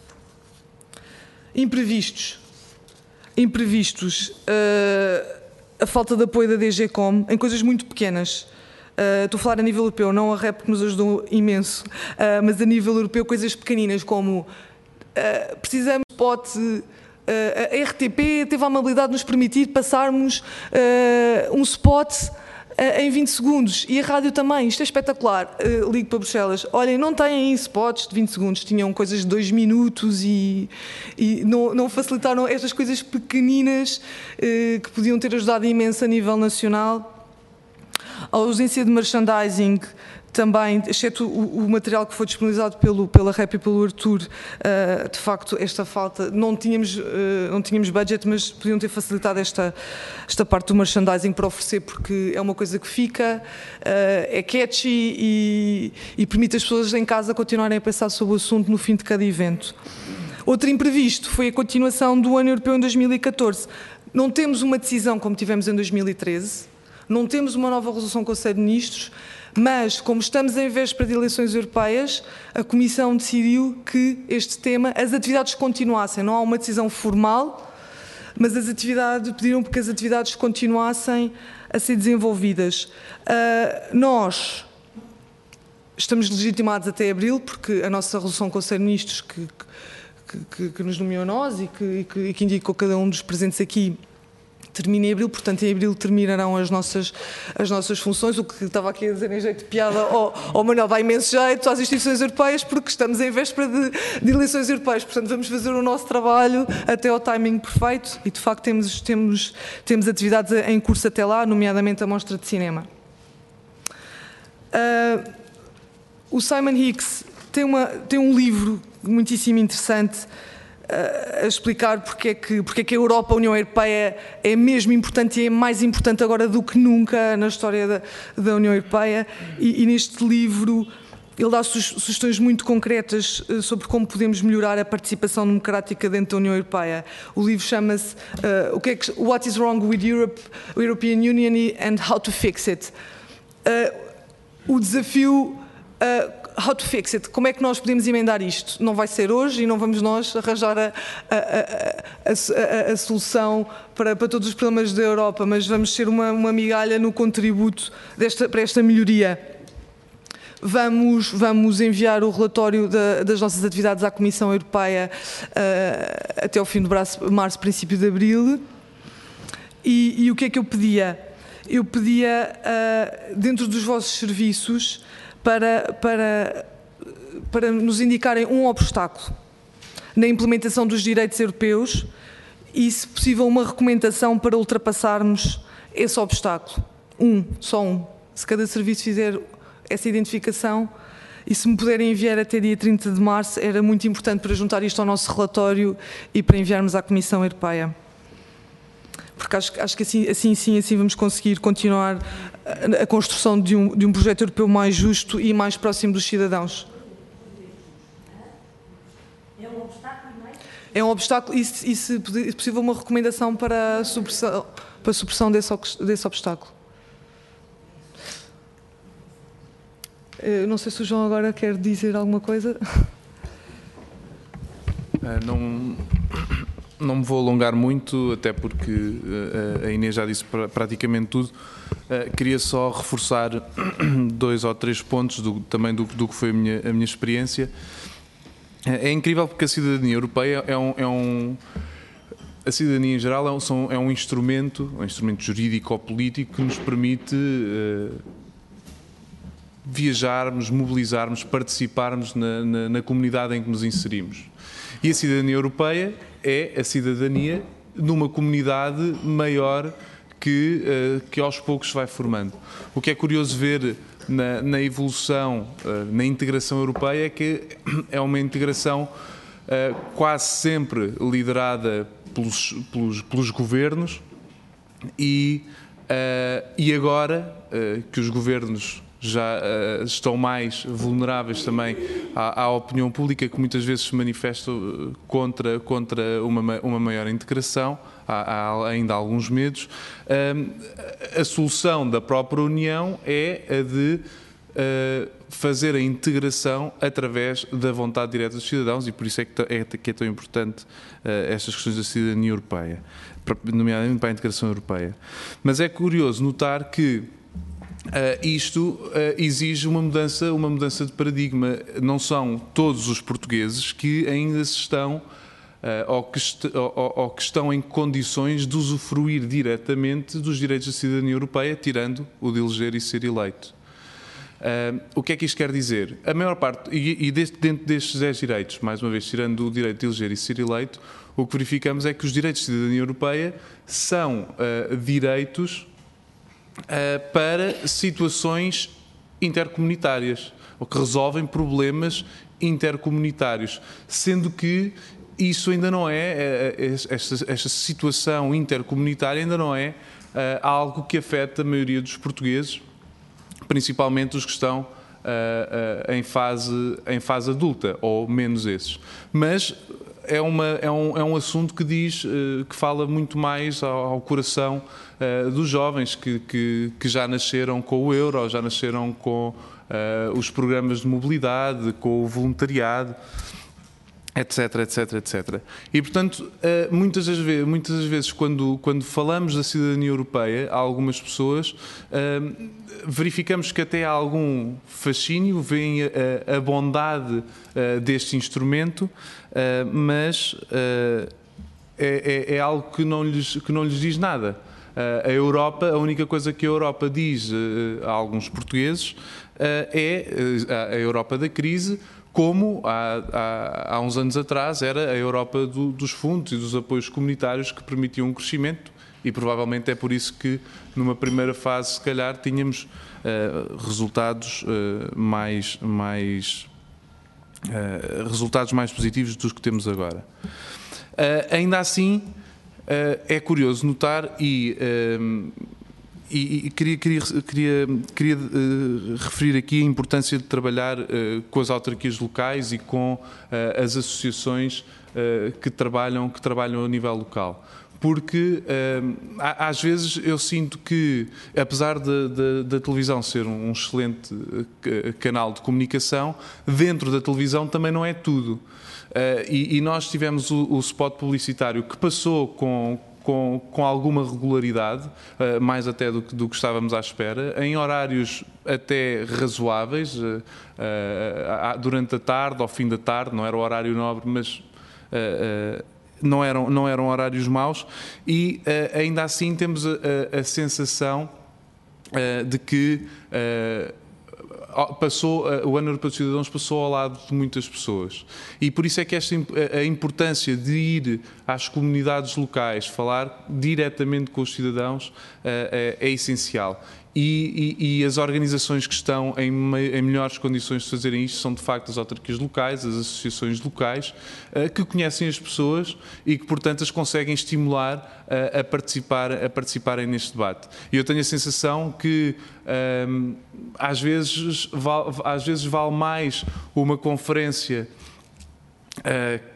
Imprevistos. Imprevistos, uh, a falta de apoio da D G COM em coisas muito pequenas. Uh, estou a falar a nível europeu, não a R E P que nos ajudou imenso, uh, mas a nível europeu coisas pequeninas como uh, precisamos de spot, uh, a R T P teve a amabilidade de nos permitir passarmos uh, um spot em vinte segundos, e a rádio também, isto é espetacular. Uh, ligo para Bruxelas, olhem, não têm spots de vinte segundos, tinham coisas de dois minutos e, e não, não facilitaram estas coisas pequeninas uh, que podiam ter ajudado imenso a nível nacional. A ausência de merchandising também, exceto o, o material que foi disponibilizado pelo, pela R E P e pelo Artur, uh, de facto, esta falta, não tínhamos, uh, não tínhamos budget, mas podiam ter facilitado esta, esta parte do merchandising para oferecer, porque é uma coisa que fica, uh, é catchy e, e permite as pessoas em casa continuarem a pensar sobre o assunto no fim de cada evento. Outro imprevisto foi a continuação do Ano Europeu em dois mil e catorze. Não temos uma decisão como tivemos em dois mil e treze, não temos uma nova resolução do Conselho de Ministros, mas, como estamos em véspera de eleições europeias, a Comissão decidiu que este tema, as atividades continuassem. Não há uma decisão formal, mas as atividades, pediram que as atividades continuassem a ser desenvolvidas. Uh, nós estamos legitimados até abril, porque a nossa resolução do Conselho de Ministros, que, que, que, que nos nomeou a nós e que, que, que indicou cada um dos presentes aqui, termina em abril, portanto em abril terminarão as nossas, as nossas funções, o que estava aqui a dizer em jeito de piada ao, ao Manuel dá imenso jeito às instituições europeias, porque estamos em véspera de, de eleições europeias, portanto vamos fazer o nosso trabalho até ao timing perfeito e de facto temos, temos, temos atividades em curso até lá, nomeadamente a mostra de cinema. Uh, o Simon Hicks tem, uma, tem um livro muitíssimo interessante a explicar porque é, que, porque é que a Europa, a União Europeia é mesmo importante e é mais importante agora do que nunca na história da, da União Europeia e, e neste livro ele dá sugestões muito concretas sobre como podemos melhorar a participação democrática dentro da União Europeia. O livro chama-se uh, o que é que, What is Wrong with Europe, European Union and How to Fix It. Uh, o desafio uh, How to fix it? Como é que nós podemos emendar isto? Não vai ser hoje e não vamos nós arranjar a, a, a, a, a, a solução para, para todos os problemas da Europa, mas vamos ser uma, uma migalha no contributo desta, para esta melhoria. Vamos, vamos enviar o relatório da, das nossas atividades à Comissão Europeia uh, até ao fim de março, princípio de abril. E, e o que é que eu pedia? Eu pedia, uh, dentro dos vossos serviços, Para, para, para nos indicarem um obstáculo na implementação dos direitos europeus e, se possível, uma recomendação para ultrapassarmos esse obstáculo. Um, só um. Se cada serviço fizer essa identificação e se me puderem enviar até dia trinta de março, era muito importante para juntar isto ao nosso relatório e para enviarmos à Comissão Europeia. Porque acho, acho que assim, assim sim, assim vamos conseguir continuar a, a construção de um, de um projeto europeu mais justo e mais próximo dos cidadãos. obstáculo, não é? É um obstáculo e, se, e se possível, uma recomendação para a supressão, para a supressão desse, desse obstáculo. Eu não sei se o João agora quer dizer alguma coisa. Uh, não, não me vou alongar muito, até porque uh, a Inês já disse pra, praticamente tudo. Uh, queria só reforçar dois ou três pontos do, também do, do que foi a minha, a minha experiência. Uh, é incrível porque a cidadania europeia é um... É um a cidadania em geral é um, são, é um instrumento, um instrumento jurídico ou político que nos permite uh, viajarmos, mobilizarmos, participarmos na, na, na comunidade em que nos inserimos. E a cidadania europeia é a cidadania numa comunidade maior que, uh, que aos poucos se vai formando. O que é curioso ver na, na evolução, uh, na integração europeia, é que é uma integração uh, quase sempre liderada pelos, pelos, pelos governos e, uh, e agora uh, que os governos já uh, estão mais vulneráveis também à, à opinião pública, que muitas vezes se manifesta contra, contra uma, uma maior integração, há, há ainda alguns medos. Um, a solução da própria União é a de uh, fazer a integração através da vontade direta dos cidadãos, e por isso é que é, que é tão importante uh, estas questões da cidadania europeia, nomeadamente para a integração europeia. Mas é curioso notar que Uh, isto uh, exige uma mudança, uma mudança de paradigma. Não são todos os portugueses que ainda se estão uh, ou, que est ou, ou que estão em condições de usufruir diretamente dos direitos da cidadania europeia, tirando o de eleger e ser eleito. Uh, o que é que isto quer dizer? A maior parte, e, e deste, dentro destes dez direitos, mais uma vez, tirando o direito de eleger e ser eleito, o que verificamos é que os direitos de cidadania europeia são uh, direitos Uh, para situações intercomunitárias, ou que resolvem problemas intercomunitários, sendo que isso ainda não é, esta, esta situação intercomunitária ainda não é uh, algo que afeta a maioria dos portugueses, principalmente os que estão uh, uh, em, fase, em fase adulta, ou menos esses. Mas é, uma, é, um, é um assunto que diz, uh, que fala muito mais ao, ao coração Uh, dos jovens que, que, que já nasceram com o euro, já nasceram com uh, os programas de mobilidade, com o voluntariado, etc, etc, etcétera. E, portanto, uh, muitas, das vezes, muitas das vezes, quando, quando falamos da cidadania europeia, há algumas pessoas, uh, verificamos que até há algum fascínio, veem a, a bondade uh, deste instrumento, uh, mas uh, é, é, é algo que não lhes, que não lhes diz nada. A Europa, a única coisa que a Europa diz a alguns portugueses é a Europa da crise, como há, há, há uns anos atrás era a Europa do, dos fundos e dos apoios comunitários que permitiam um crescimento, e provavelmente é por isso que numa primeira fase, se calhar, tínhamos uh, resultados uh, mais, mais, uh, resultados mais positivos dos que temos agora. Uh, ainda assim, Uh, é curioso notar e, uh, e, e queria, queria, queria, queria uh, referir aqui a importância de trabalhar uh, com as autarquias locais e com uh, as associações uh, que, trabalham, que trabalham a nível local. Porque uh, às vezes eu sinto que, apesar da televisão ser um excelente canal de comunicação, dentro da televisão também não é tudo. Uh, e, e nós tivemos o, o spot publicitário que passou com, com, com alguma regularidade, uh, mais até do que, do que estávamos à espera, em horários até razoáveis, uh, uh, durante a tarde, ao fim da tarde, não era o horário nobre, mas uh, uh, não, eram, não eram horários maus, e uh, ainda assim temos a, a, a sensação uh, de que uh, Passou, o Ano Europeu dos Cidadãos passou ao lado de muitas pessoas, e por isso é que esta, a importância de ir às comunidades locais, falar diretamente com os cidadãos é, é essencial. E, e, e as organizações que estão em, em melhores condições de fazerem isto são de facto as autarquias locais, as associações locais, que conhecem as pessoas e que, portanto, as conseguem estimular a, a, participar, a participarem neste debate. E eu tenho a sensação que um, às vezes, vale, às vezes vale mais uma conferência uh,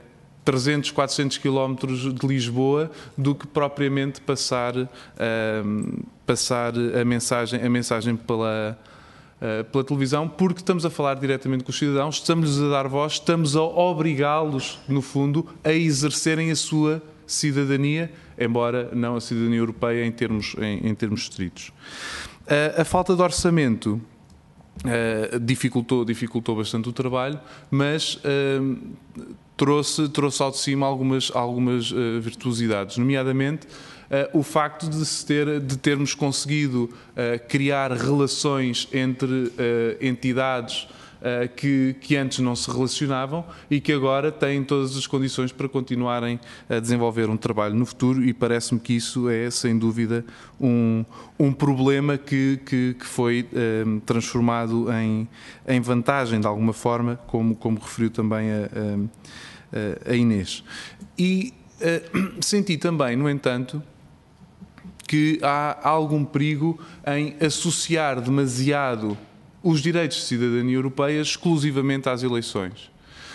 trezentos, quatrocentos quilómetros de Lisboa do que propriamente passar, uh, passar a mensagem, a mensagem pela, uh, pela televisão, porque estamos a falar diretamente com os cidadãos, estamos-lhes a dar voz, estamos a obrigá-los, no fundo, a exercerem a sua cidadania, embora não a cidadania europeia em termos, em, em termos estritos. Uh, a falta de orçamento uh, dificultou, dificultou bastante o trabalho, mas uh, trouxe, trouxe ao de cima algumas, algumas uh, virtuosidades, nomeadamente uh, o facto de, se ter, de termos conseguido uh, criar relações entre uh, entidades uh, que, que antes não se relacionavam e que agora têm todas as condições para continuarem a desenvolver um trabalho no futuro, e parece-me que isso é, sem dúvida, um, um problema que, que, que foi uh, transformado em, em vantagem, de alguma forma, como, como referiu também a, a, a Inês. E uh, senti também, no entanto, que há algum perigo em associar demasiado os direitos de cidadania europeia exclusivamente às eleições.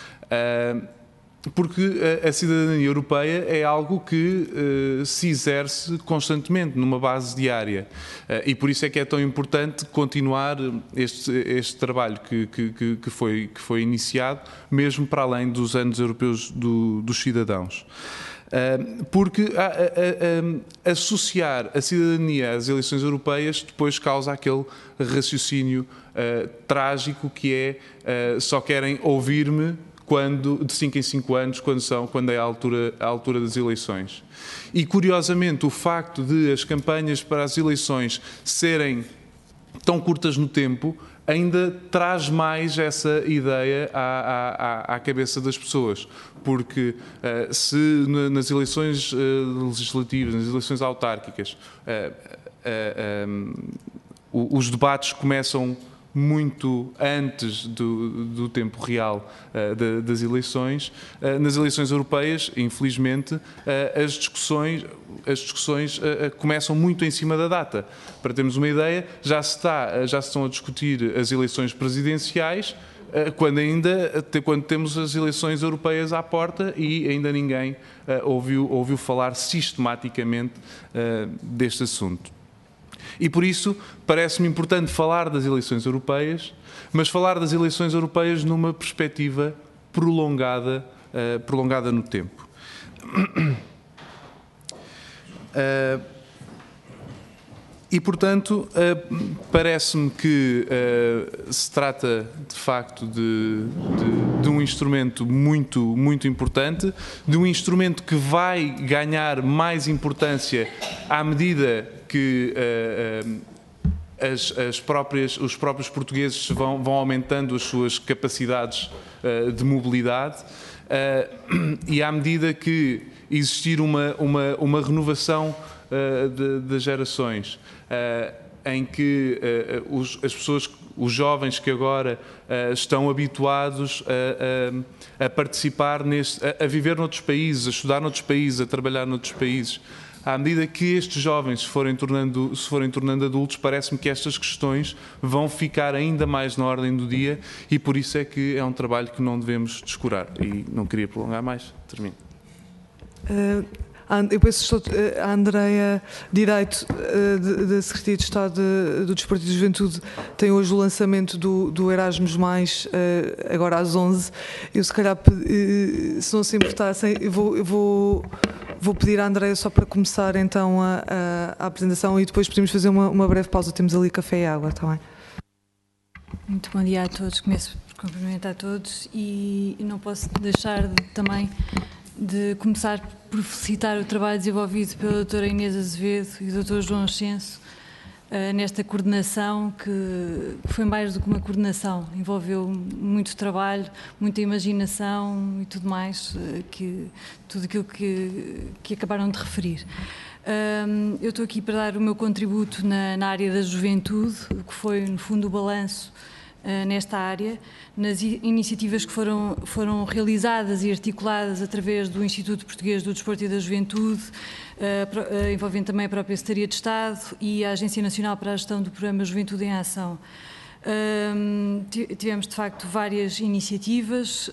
Porque a cidadania europeia é algo que se exerce constantemente, numa base diária. E por isso é que é tão importante continuar este, este trabalho que, que, que, foi, que foi iniciado, mesmo para além dos anos europeus do, dos cidadãos. Porque a, a, a, associar a cidadania às eleições europeias depois causa aquele raciocínio uh, trágico que é uh, só querem ouvir-me quando, de cinco em cinco anos, quando, são, quando é a altura, a altura das eleições. E curiosamente o facto de as campanhas para as eleições serem tão curtas no tempo ainda traz mais essa ideia à, à, à cabeça das pessoas, porque uh, se nas eleições uh, legislativas, nas eleições autárquicas, uh, uh, um, os debates começam muito antes do, do tempo real uh, de, das eleições, uh, nas eleições europeias, infelizmente, uh, as discussões, as discussões uh, começam muito em cima da data. Para termos uma ideia, já se, está, já se estão a discutir as eleições presidenciais, uh, quando ainda quando temos as eleições europeias à porta e ainda ninguém uh, ouviu, ouviu falar sistematicamente uh, deste assunto. E por isso parece-me importante falar das eleições europeias, mas falar das eleições europeias numa perspectiva prolongada, uh, prolongada no tempo. Uh, e, portanto, uh, parece-me que uh, se trata, de facto, de, de, de um instrumento muito, muito importante, de um instrumento que vai ganhar mais importância à medida que uh, uh, as, as próprias, os próprios portugueses vão, vão aumentando as suas capacidades uh, de mobilidade uh, e à medida que existir uma, uma, uma renovação uh, de, de gerações, uh, em que uh, os, as pessoas, os jovens que agora uh, estão habituados a, a, a participar, neste, a, a viver noutros países, a estudar noutros países, a trabalhar noutros países, à medida que estes jovens se forem tornando, se forem tornando adultos, parece-me que estas questões vão ficar ainda mais na ordem do dia e por isso é que é um trabalho que não devemos descurar. E não queria prolongar mais. Termino. Uh, eu penso que a Andreia Direito, da Secretaria de Estado do Desporto e da Juventude, tem hoje o lançamento do, do Erasmus Mais, agora às onze. Eu, se calhar, se não se importassem, eu vou... Eu vou Vou pedir à Andreia só para começar então a, a, a apresentação e depois podemos fazer uma, uma breve pausa. Temos ali café e água, está bem? Muito bom dia a todos. Começo por cumprimentar a todos e não posso deixar de, também de começar por felicitar o trabalho desenvolvido pela doutora Inês Azevedo e o doutor João Ascenso uh, nesta coordenação, que foi mais do que uma coordenação, envolveu muito trabalho, muita imaginação e tudo mais, uh, que, tudo aquilo que, que acabaram de referir. Um, eu estou aqui para dar o meu contributo na, na área da juventude, que foi, no fundo, o balanço uh, nesta área, nas iniciativas que foram, foram realizadas e articuladas através do Instituto Português do Desporto e da Juventude, uh, uh, envolvendo também a própria Secretaria de Estado e a Agência Nacional para a Gestão do Programa Juventude em Ação. Um, tivemos de facto várias iniciativas uh,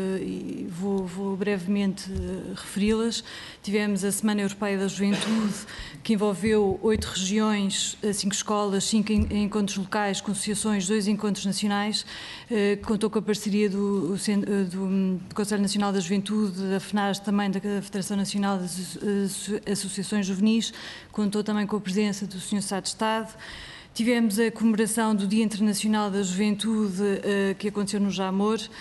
e vou, vou brevemente uh, referi-las. Tivemos a Semana Europeia da Juventude, que envolveu oito regiões, cinco escolas, cinco encontros locais com associações, dois encontros nacionais, uh, que contou com a parceria do, do, do Conselho Nacional da Juventude, da FNAS, também da Federação Nacional das Associações Juvenis, contou também com a presença do senhor Secretário de Estado. Tivemos a comemoração do Dia Internacional da Juventude, uh, que aconteceu no Jamor, uh,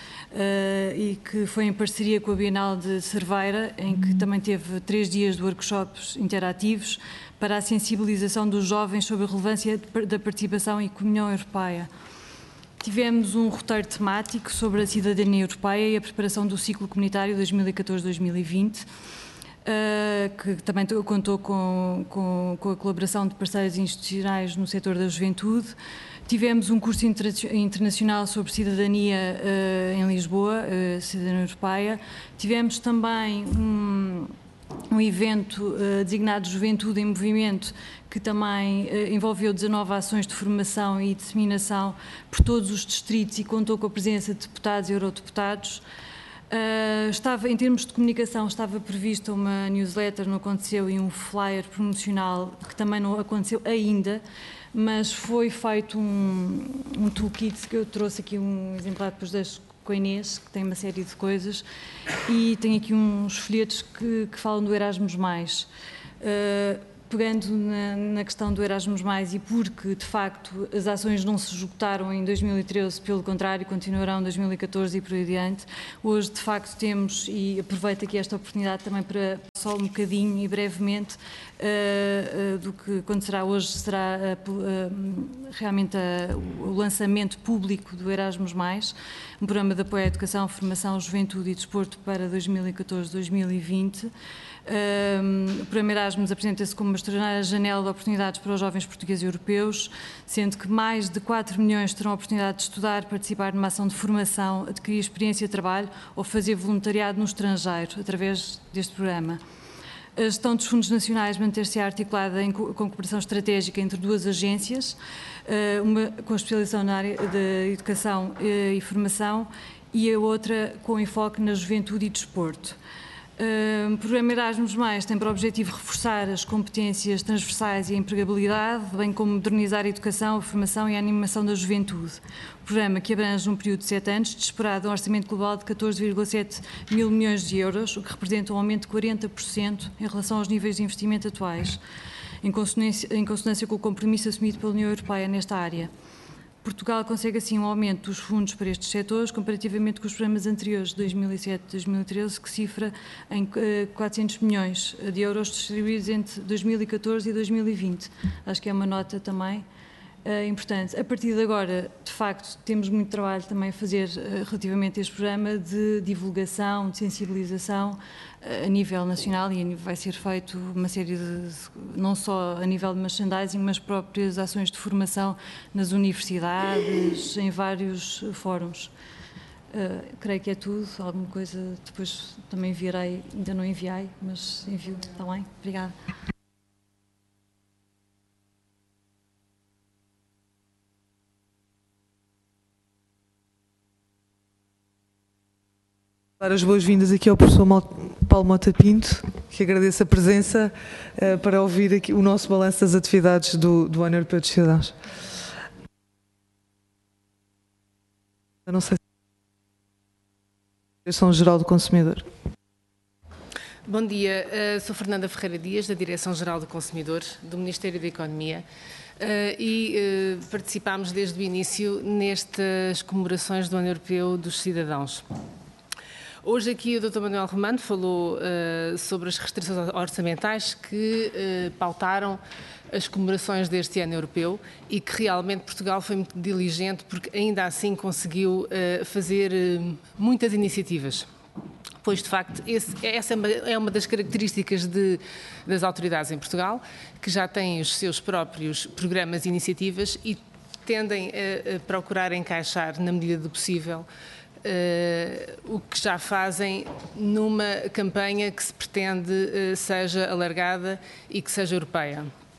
e que foi em parceria com a Bienal de Cerveira, em que também teve três dias de workshops interativos para a sensibilização dos jovens sobre a relevância da participação e comunhão europeia. Tivemos um roteiro temático sobre a cidadania europeia e a preparação do ciclo comunitário dois mil e catorze a dois mil e vinte, Uh, que também contou com, com, com a colaboração de parceiros institucionais no setor da juventude. Tivemos um curso inter internacional sobre cidadania uh, em Lisboa, uh, cidadania europeia. Tivemos também um, um evento uh, designado Juventude em Movimento, que também uh, envolveu dezanove ações de formação e disseminação por todos os distritos e contou com a presença de deputados e eurodeputados. Uh, estava, em termos de comunicação, estava prevista uma newsletter, não aconteceu, e um flyer promocional, que também não aconteceu ainda, mas foi feito um, um toolkit, que eu trouxe aqui um exemplar depois das com a Inês, que tem uma série de coisas, e tem aqui uns folhetos que, que falam do Erasmus mais. Uh, Pegando na, na questão do Erasmus mais, e porque, de facto, as ações não se esgotaram em dois mil e treze, pelo contrário, continuarão em dois mil e catorze e por aí adiante, hoje, de facto, temos, e aproveito aqui esta oportunidade também para só um bocadinho e brevemente uh, uh, do que acontecerá hoje, será uh, uh, realmente uh, o lançamento público do Erasmus mais, um programa de apoio à educação, formação, juventude e desporto para dois mil e catorze a dois mil e vinte. Um, o programa Erasmus apresenta-se como uma extraordinária janela de oportunidades para os jovens portugueses e europeus, sendo que mais de quatro milhões terão a oportunidade de estudar, participar numa ação de formação, adquirir experiência de trabalho ou fazer voluntariado no estrangeiro, através deste programa. A gestão dos fundos nacionais manter-se-á articulada em, com cooperação estratégica entre duas agências, uma com especialização na área da educação e formação e a outra com enfoque na juventude e desporto. O programa Erasmus mais tem por objetivo reforçar as competências transversais e a empregabilidade, bem como modernizar a educação, a formação e a animação da juventude. O programa, que abrange um período de sete anos, disporá de um orçamento global de catorze vírgula sete mil milhões de euros, o que representa um aumento de quarenta por cento em relação aos níveis de investimento atuais, em consonância, em consonância com o compromisso assumido pela União Europeia nesta área. Portugal consegue assim um aumento dos fundos para estes setores, comparativamente com os programas anteriores de dois mil e sete a dois mil e treze, que cifra em quatrocentos milhões de euros distribuídos entre dois mil e catorze e dois mil e vinte. Acho que é uma nota também uh, importante. A partir de agora, de facto, temos muito trabalho também a fazer uh, relativamente a este programa de divulgação, de sensibilização uh, a nível nacional, e vai ser feito uma série de, não só a nível de merchandising, mas próprias ações de formação nas universidades, em vários fóruns. Uh, creio que é tudo. Alguma coisa depois também enviarei, ainda não enviei, mas envio, está bem? Obrigada. Dar as boas-vindas aqui ao professor Paulo Mota Pinto, que agradeço a presença uh, para ouvir aqui o nosso balanço das atividades do, do Ano Europeu dos Cidadãos. Eu não sei se é a Direção-Geral do Consumidor. Bom dia, uh, sou Fernanda Ferreira Dias, da Direção-Geral do Consumidor, do Ministério da Economia, uh, e uh, participámos desde o início nestas comemorações do Ano Europeu dos Cidadãos. Hoje aqui o doutor Manuel Romano falou uh, sobre as restrições orçamentais que uh, pautaram as comemorações deste ano europeu e que realmente Portugal foi muito diligente porque ainda assim conseguiu uh, fazer uh, muitas iniciativas. Pois, de facto, esse, essa é uma das características de, das autoridades em Portugal, que já têm os seus próprios programas e iniciativas e tendem a, a procurar encaixar, na medida do possível, Uh, o que já fazem numa campanha que se pretende uh, seja alargada e que seja europeia.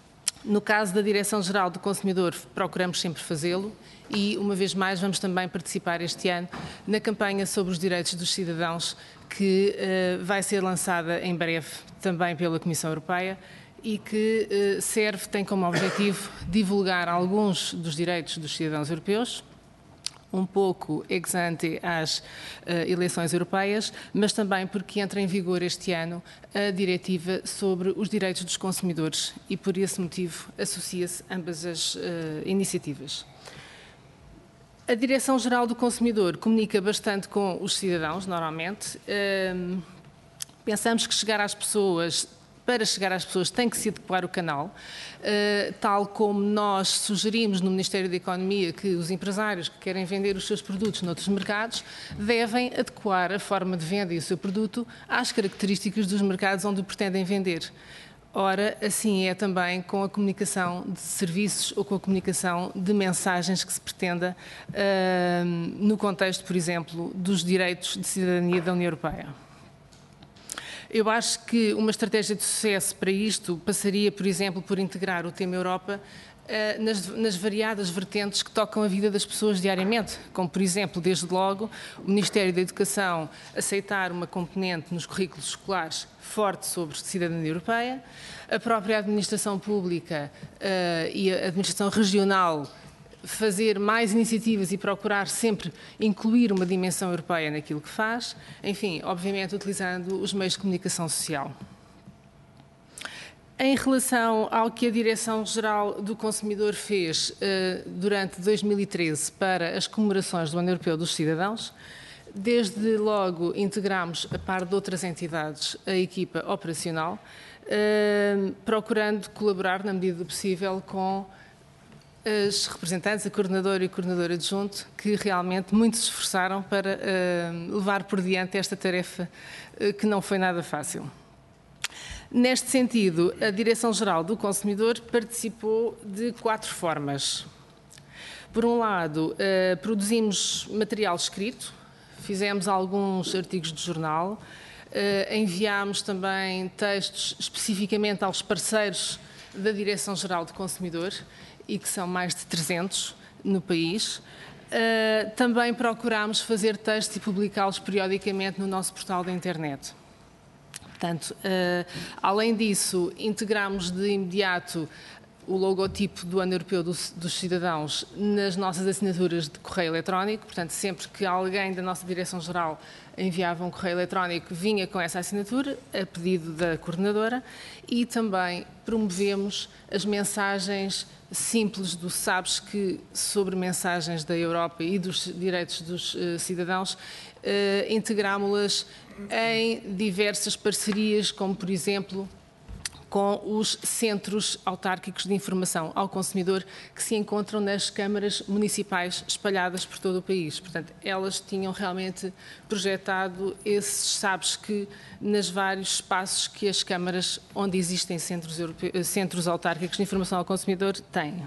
No caso da Direção-Geral do Consumidor, procuramos sempre fazê-lo e, uma vez mais, vamos também participar este ano na campanha sobre os direitos dos cidadãos, que uh, vai ser lançada em breve também pela Comissão Europeia e que uh, serve, tem como objetivo divulgar alguns dos direitos dos cidadãos europeus, um pouco ex ante às uh, eleições europeias, mas também porque entra em vigor este ano a diretiva sobre os direitos dos consumidores e, por esse motivo, associa-se ambas as uh, iniciativas. A Direção-Geral do Consumidor comunica bastante com os cidadãos, normalmente. Uh, pensamos que chegar às pessoas... Para chegar às pessoas tem que se adequar o canal, uh, tal como nós sugerimos no Ministério da Economia que os empresários que querem vender os seus produtos noutros mercados devem adequar a forma de venda e o seu produto às características dos mercados onde o pretendem vender. Ora, assim é também com a comunicação de serviços ou com a comunicação de mensagens que se pretenda uh, no contexto, por exemplo, dos direitos de cidadania da União Europeia. Eu acho que uma estratégia de sucesso para isto passaria, por exemplo, por integrar o tema Europa uh, nas, nas variadas vertentes que tocam a vida das pessoas diariamente, como, por exemplo, desde logo, o Ministério da Educação aceitar uma componente nos currículos escolares forte sobre cidadania europeia, a própria administração pública uh, e a administração regional fazer mais iniciativas e procurar sempre incluir uma dimensão europeia naquilo que faz, enfim, obviamente utilizando os meios de comunicação social. Em relação ao que a Direção-Geral do Consumidor fez uh, durante dois mil e treze para as comemorações do Ano Europeu dos Cidadãos, desde logo integramos, a par de outras entidades, a equipa operacional, uh, procurando colaborar na medida do possível com as representantes, a coordenadora e o coordenador adjunto, que realmente muito se esforçaram para uh, levar por diante esta tarefa uh, que não foi nada fácil. Neste sentido, a Direção-Geral do Consumidor participou de quatro formas. Por um lado, uh, produzimos material escrito, fizemos alguns artigos de jornal, uh, enviámos também textos especificamente aos parceiros da Direção-Geral do Consumidor, e que são mais de trezentos no país. Uh, também procurámos fazer textos e publicá-los periodicamente no nosso portal da internet. Portanto, uh, além disso, integramos de imediato o logotipo do Ano Europeu dos, dos Cidadãos nas nossas assinaturas de correio eletrónico. Portanto, sempre que alguém da nossa Direção-Geral enviava um correio eletrónico, vinha com essa assinatura, a pedido da coordenadora, e também promovemos as mensagens simples do Sabes que sobre mensagens da Europa e dos direitos dos uh, cidadãos, uh, integrámo-las em diversas parcerias, como por exemplo com os centros autárquicos de informação ao consumidor que se encontram nas câmaras municipais espalhadas por todo o país. Portanto, elas tinham realmente projetado esses Sabes que nos vários espaços que as câmaras onde existem centros, europeus, centros autárquicos de informação ao consumidor têm.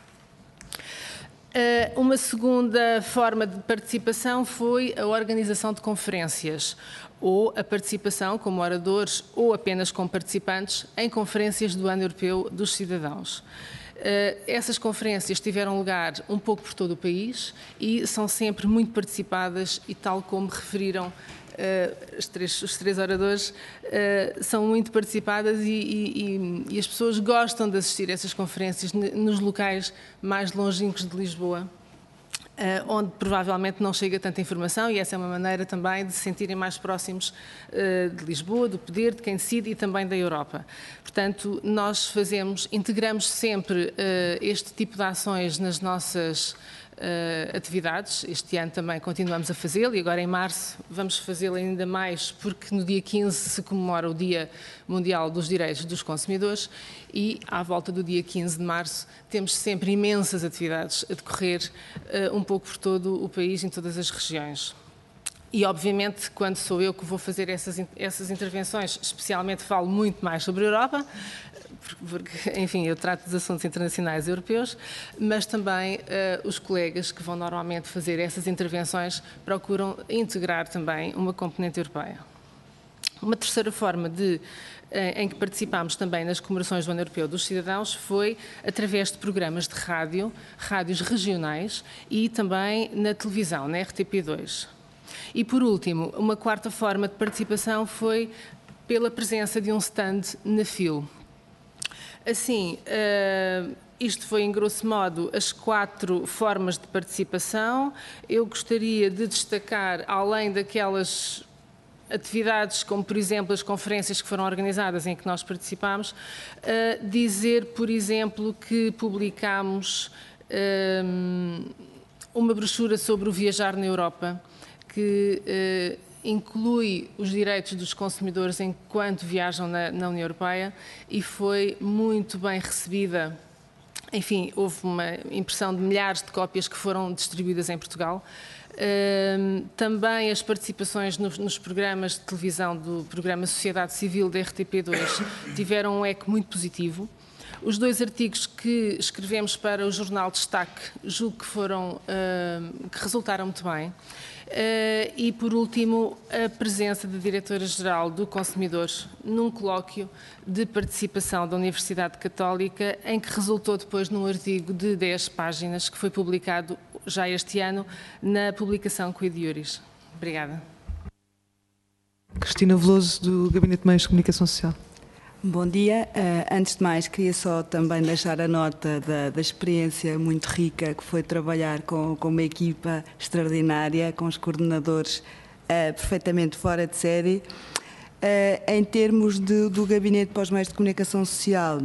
Uma segunda forma de participação foi a organização de conferências, ou a participação como oradores ou apenas como participantes em conferências do Ano Europeu dos Cidadãos. Essas conferências tiveram lugar um pouco por todo o país e são sempre muito participadas e, tal como referiram Uh, os, três, os três oradores, uh, são muito participadas e, e, e as pessoas gostam de assistir a essas conferências nos locais mais longínquos de Lisboa, uh, onde provavelmente não chega tanta informação, e essa é uma maneira também de se sentirem mais próximos uh, de Lisboa, do poder, de quem decide e também da Europa. Portanto, nós fazemos, integramos sempre uh, este tipo de ações nas nossas Uh, atividades. Este ano também continuamos a fazê-lo e agora em março vamos fazê-lo ainda mais, porque no dia quinze se comemora o Dia Mundial dos Direitos dos Consumidores e à volta do dia quinze de março temos sempre imensas atividades a decorrer uh, um pouco por todo o país, em todas as regiões. E, obviamente, quando sou eu que vou fazer essas, essas intervenções, especialmente falo muito mais sobre a Europa, porque, enfim, eu trato dos assuntos internacionais europeus, mas também uh, os colegas que vão normalmente fazer essas intervenções procuram integrar também uma componente europeia. Uma terceira forma de, em que participámos também nas comemorações do Ano Europeu dos Cidadãos foi através de programas de rádio, rádios regionais e também na televisão, na R T P dois. E por último, uma quarta forma de participação foi pela presença de um stand na F I L. Assim, uh, isto foi, em grosso modo, as quatro formas de participação. Eu gostaria de destacar, além daquelas atividades, como por exemplo as conferências que foram organizadas em que nós participámos, uh, dizer, por exemplo, que publicámos uh, uma brochura sobre o viajar na Europa, que uh, inclui os direitos dos consumidores enquanto viajam na, na União Europeia e foi muito bem recebida. Enfim, houve uma impressão de milhares de cópias que foram distribuídas em Portugal. Uh, também as participações nos, nos programas de televisão do programa Sociedade Civil da R T P dois tiveram um eco muito positivo. Os dois artigos que escrevemos para o jornal Destaque, julgo que foram, uh, que resultaram muito bem. Uh, e, por último, a presença da Diretora-Geral do Consumidor num colóquio de participação da Universidade Católica, em que resultou depois num artigo de dez páginas, que foi publicado já este ano na publicação Quid Iuris. Obrigada. Cristina Veloso, do Gabinete de Meios de Comunicação Social. Bom dia. Uh, antes de mais, queria só também deixar a nota da, da experiência muito rica que foi trabalhar com, com uma equipa extraordinária, com os coordenadores uh, perfeitamente fora de série. Uh, em termos de, do Gabinete para os Meios de Comunicação Social,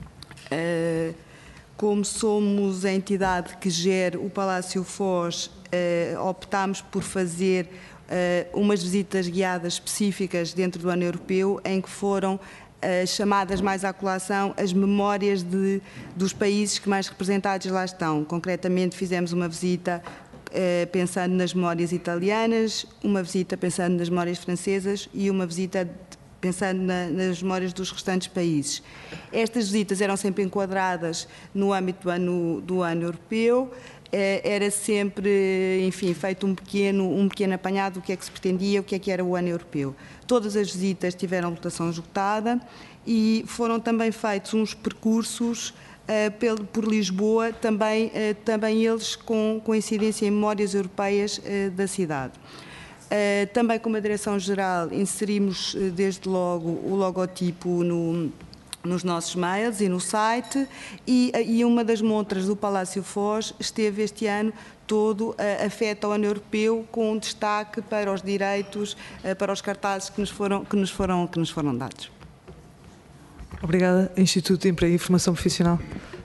uh, como somos a entidade que gera o Palácio Foz, uh, optámos por fazer uh, umas visitas guiadas específicas dentro do Ano Europeu, em que foram As chamadas mais à colação, as memórias de, dos países que mais representados lá estão. Concretamente, fizemos uma visita eh, pensando nas memórias italianas, uma visita pensando nas memórias francesas e uma visita pensando na, nas memórias dos restantes países. Estas visitas eram sempre enquadradas no âmbito do ano, do ano europeu. Era sempre, enfim, feito um pequeno, um pequeno apanhado do que é que se pretendia, o que é que era o ano europeu. Todas as visitas tiveram lotação esgotada e foram também feitos uns percursos uh, pel, por Lisboa, também, uh, também eles com coincidência em memórias europeias uh, da cidade. Uh, também como a Direção-Geral inserimos uh, desde logo o logotipo no... nos nossos mails e no site, e, e uma das montras do Palácio Foz esteve este ano todo uh, afeto ao Ano Europeu, com um destaque para os direitos, uh, para os cartazes que nos foram, que nos foram, que nos foram dados. Obrigada. Instituto de Emprego e Formação Profissional.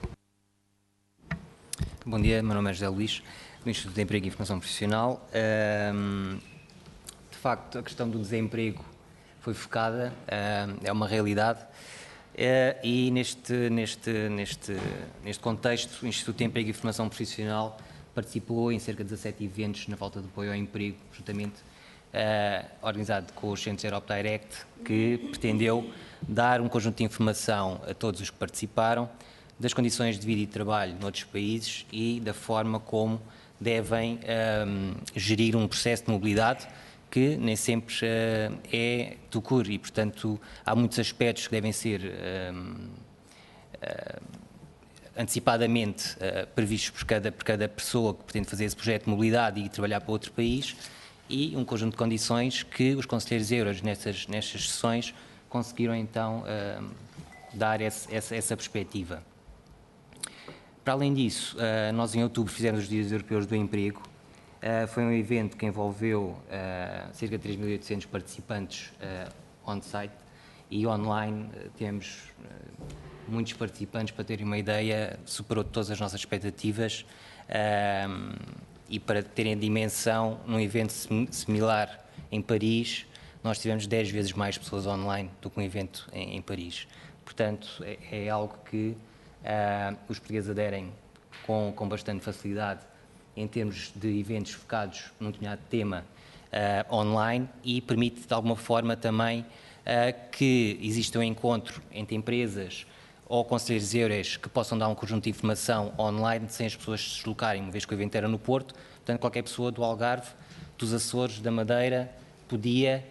Bom dia, meu nome é José Luís, do Instituto de Emprego e Formação Profissional. Um, de facto, a questão do desemprego foi focada, um, é uma realidade. Uh, e neste, neste, neste, neste contexto, o Instituto de Emprego e Formação Profissional participou em cerca de dezassete eventos na volta de apoio ao emprego, juntamente uh, organizado com os Centros Europe Direct, que pretendeu dar um conjunto de informação a todos os que participaram das condições de vida e trabalho noutros países e da forma como devem um, gerir um processo de mobilidade que nem sempre uh, é do cure e, portanto, há muitos aspectos que devem ser uh, uh, antecipadamente uh, previstos por cada, por cada pessoa que pretende fazer esse projeto de mobilidade e trabalhar para outro país, e um conjunto de condições que os conselheiros euros nessas, nestas sessões conseguiram então uh, dar esse, essa, essa perspectiva. Para além disso, uh, nós em outubro fizemos os Dias Europeus do Emprego. Uh, foi um evento que envolveu uh, cerca de três mil e oitocentos participantes uh, on-site e online uh, temos uh, muitos participantes. Para terem uma ideia, superou todas as nossas expectativas uh, e para terem a dimensão, num evento similar em Paris, nós tivemos dez vezes mais pessoas online do que um evento em, em Paris. Portanto, é, é algo que uh, os portugueses aderem com, com bastante facilidade em termos de eventos focados num determinado tema uh, online, e permite de alguma forma também uh, que exista um encontro entre empresas ou conselheiros euros que possam dar um conjunto de informação online sem as pessoas se deslocarem, uma vez que o evento era no Porto. Portanto, qualquer pessoa do Algarve, dos Açores, da Madeira, podia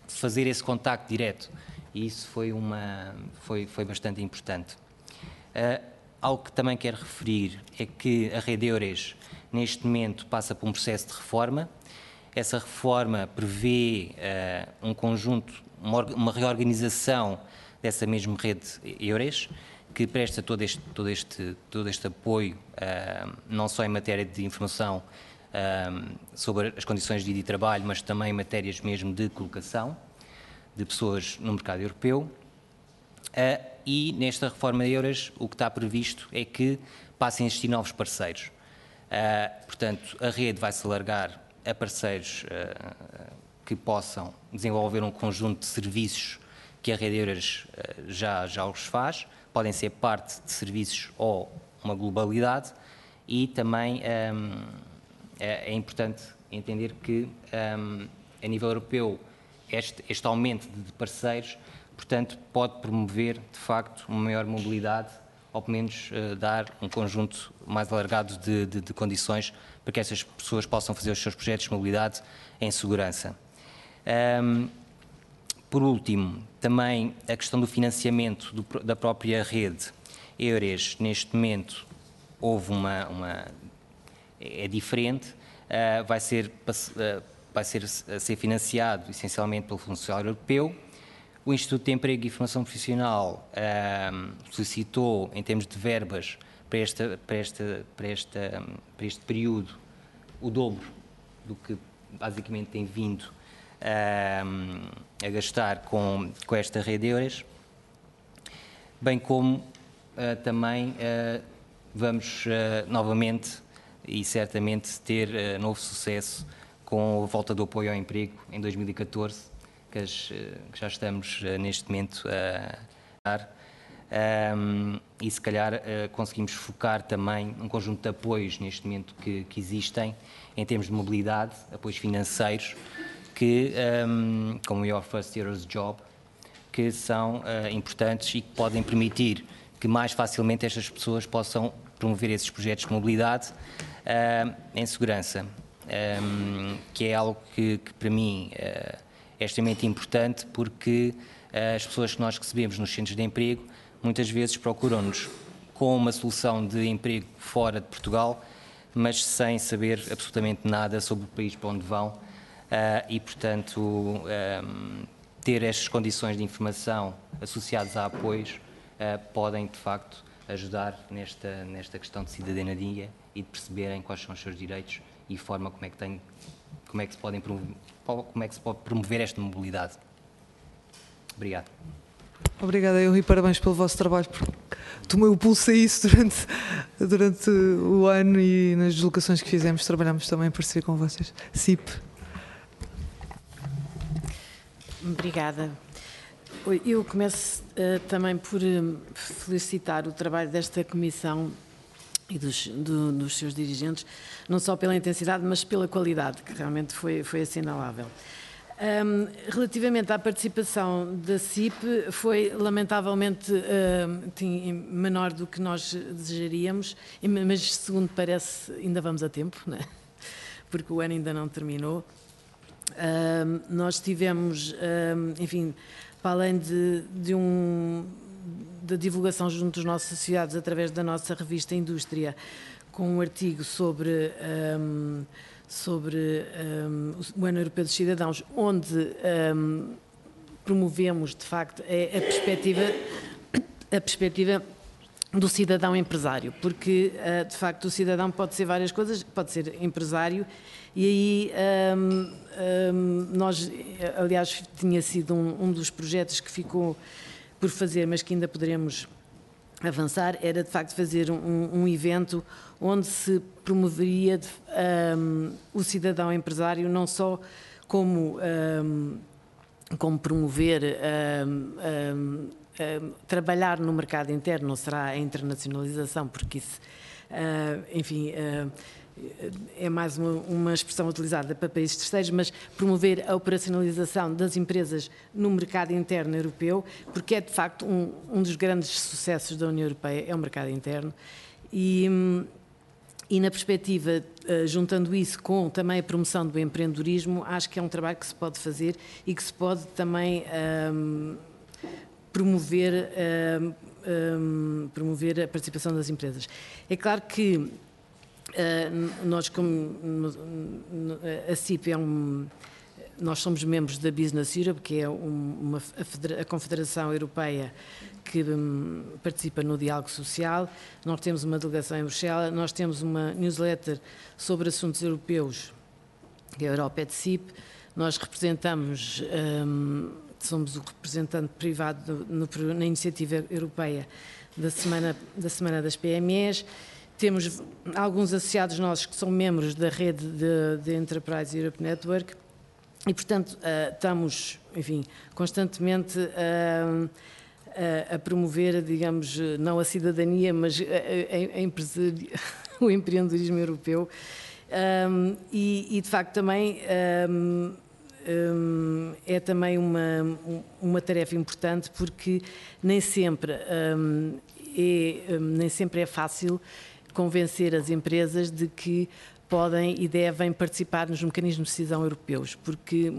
fazer esse contacto direto. E isso foi, uma, foi, foi bastante importante. Uh, algo que também quero referir é que a rede EURES, neste momento, passa por um processo de reforma. Essa reforma prevê uh, um conjunto, uma, uma reorganização dessa mesma rede EURES, que presta todo este, todo este, todo este apoio, uh, não só em matéria de informação uh, sobre as condições de vida e trabalho, mas também em matérias mesmo de colocação de pessoas no mercado europeu. Uh, e nesta reforma de EURES, o que está previsto é que passem a existir novos parceiros. Uh, portanto, a rede vai se alargar a parceiros uh, que possam desenvolver um conjunto de serviços que a rede EURES uh, já, já os faz, podem ser parte de serviços ou uma globalidade, e também um, é, é importante entender que um, a nível europeu este, este aumento de parceiros, portanto, pode promover de facto uma maior mobilidade, ou pelo menos uh, dar um conjunto mais alargado de, de, de condições para que essas pessoas possam fazer os seus projetos de mobilidade em segurança. Um, por último, também a questão do financiamento do, da própria rede EURES. Neste momento houve uma, uma é diferente, uh, vai ser, uh, vai ser, a ser financiado essencialmente pelo Fundo Social Europeu. O Instituto de Emprego e Formação Profissional uh, solicitou, em termos de verbas, para, esta, para, esta, para, esta, para este período, o dobro do que basicamente tem vindo uh, a gastar com, com esta rede EURES, bem como uh, também uh, vamos uh, novamente e certamente ter uh, novo sucesso com a volta do apoio ao emprego em dois mil e catorze, que, as, que já estamos uh, neste momento a dar, um, e se calhar uh, conseguimos focar também um conjunto de apoios neste momento que, que existem em termos de mobilidade, apoios financeiros, que, um, como o Your First Hero's Job, que são uh, importantes e que podem permitir que mais facilmente estas pessoas possam promover esses projetos de mobilidade uh, em segurança, um, que é algo que, que para mim uh, é extremamente importante, porque uh, as pessoas que nós recebemos nos centros de emprego muitas vezes procuram-nos com uma solução de emprego fora de Portugal, mas sem saber absolutamente nada sobre o país para onde vão, uh, e portanto um, ter estas condições de informação associadas a apoios uh, podem de facto ajudar nesta, nesta questão de cidadania e de perceberem quais são os seus direitos e forma como é que, tem, como é que, se, podem promover, como é que se pode promover esta mobilidade. Obrigado. Obrigada, eu e parabéns pelo vosso trabalho, porque tomei o pulso a isso durante, durante o ano e nas deslocações que fizemos, trabalhamos também em parceria com vocês. C I P. Obrigada. Eu começo uh, também por uh, felicitar o trabalho desta comissão e dos, do, dos seus dirigentes, não só pela intensidade, mas pela qualidade, que realmente foi, foi assinalável. Um, relativamente à participação da C I P, foi lamentavelmente uh, menor do que nós desejaríamos, mas segundo parece ainda vamos a tempo, né? Porque o ano ainda não terminou. Um, nós tivemos, um, enfim, para além de, de um, da divulgação junto dos nossos associados através da nossa revista Indústria, com um artigo sobre, um, sobre um, o Ano Europeu dos Cidadãos, onde um, promovemos, de facto, a, a perspectiva, a perspectiva do cidadão empresário, porque, de facto, o cidadão pode ser várias coisas, pode ser empresário, e aí um, um, nós, aliás, tinha sido um, um dos projetos que ficou por fazer, mas que ainda poderemos avançar, era de facto fazer um, um evento onde se promoveria de, um, o cidadão empresário, não só como, um, como promover um, um, um, trabalhar no mercado interno, não será a internacionalização, porque isso, uh, enfim, uh, é mais uma, uma expressão utilizada para países terceiros, mas promover a operacionalização das empresas no mercado interno europeu, porque é de facto um, um dos grandes sucessos da União Europeia, é o mercado interno, e, E na perspectiva, juntando isso com também a promoção do empreendedorismo, acho que é um trabalho que se pode fazer e que se pode também um, promover, um, um, promover a participação das empresas. É claro que uh, nós, como a C I P é um... Nós somos membros da Business Europe, que é uma, a Confederação Europeia que um, participa no diálogo social. Nós temos uma delegação em Bruxelas, nós temos uma newsletter sobre assuntos europeus, que é a Europa é de C I P. Nós representamos, um, somos o representante privado no, no, na iniciativa europeia da Semana, da Semana das P M Es. Temos alguns associados nossos que são membros da rede de, de Enterprise Europe Network. E, portanto, uh, estamos, enfim, constantemente uh, uh, a promover, digamos, não a cidadania, mas a, a, a o empreendedorismo europeu. Um, e, e, de facto, também um, um, é também uma, uma tarefa importante, porque nem sempre, um, é, um, nem sempre é fácil convencer as empresas de que podem e devem participar nos mecanismos de decisão europeus, porque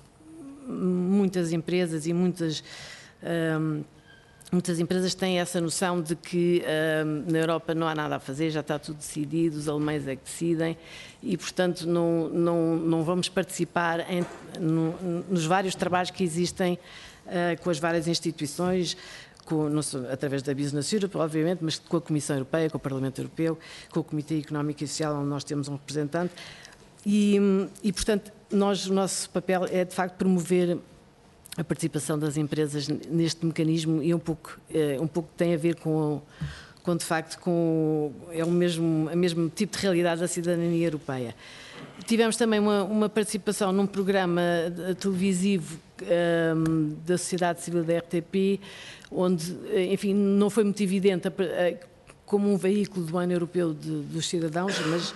muitas empresas e muitas, um, muitas empresas têm essa noção de que um, na Europa não há nada a fazer, já está tudo decidido, os alemães é que decidem e, portanto, não, não, não vamos participar em, no, nos vários trabalhos que existem uh, com as várias instituições, Com, não só, através da Business Europe, obviamente, mas com a Comissão Europeia, com o Parlamento Europeu, com o Comitê Económico e Social, onde nós temos um representante. E, e, portanto, nós, o nosso papel é, de facto, promover a participação das empresas neste mecanismo e um pouco, é, um pouco tem a ver com, com de facto, com, é o mesmo, o mesmo tipo de realidade da cidadania europeia. Tivemos também uma, uma participação num programa televisivo um, da sociedade civil da R T P, onde, enfim, não foi muito evidente a, a, como um veículo do Ano Europeu de, dos Cidadãos, mas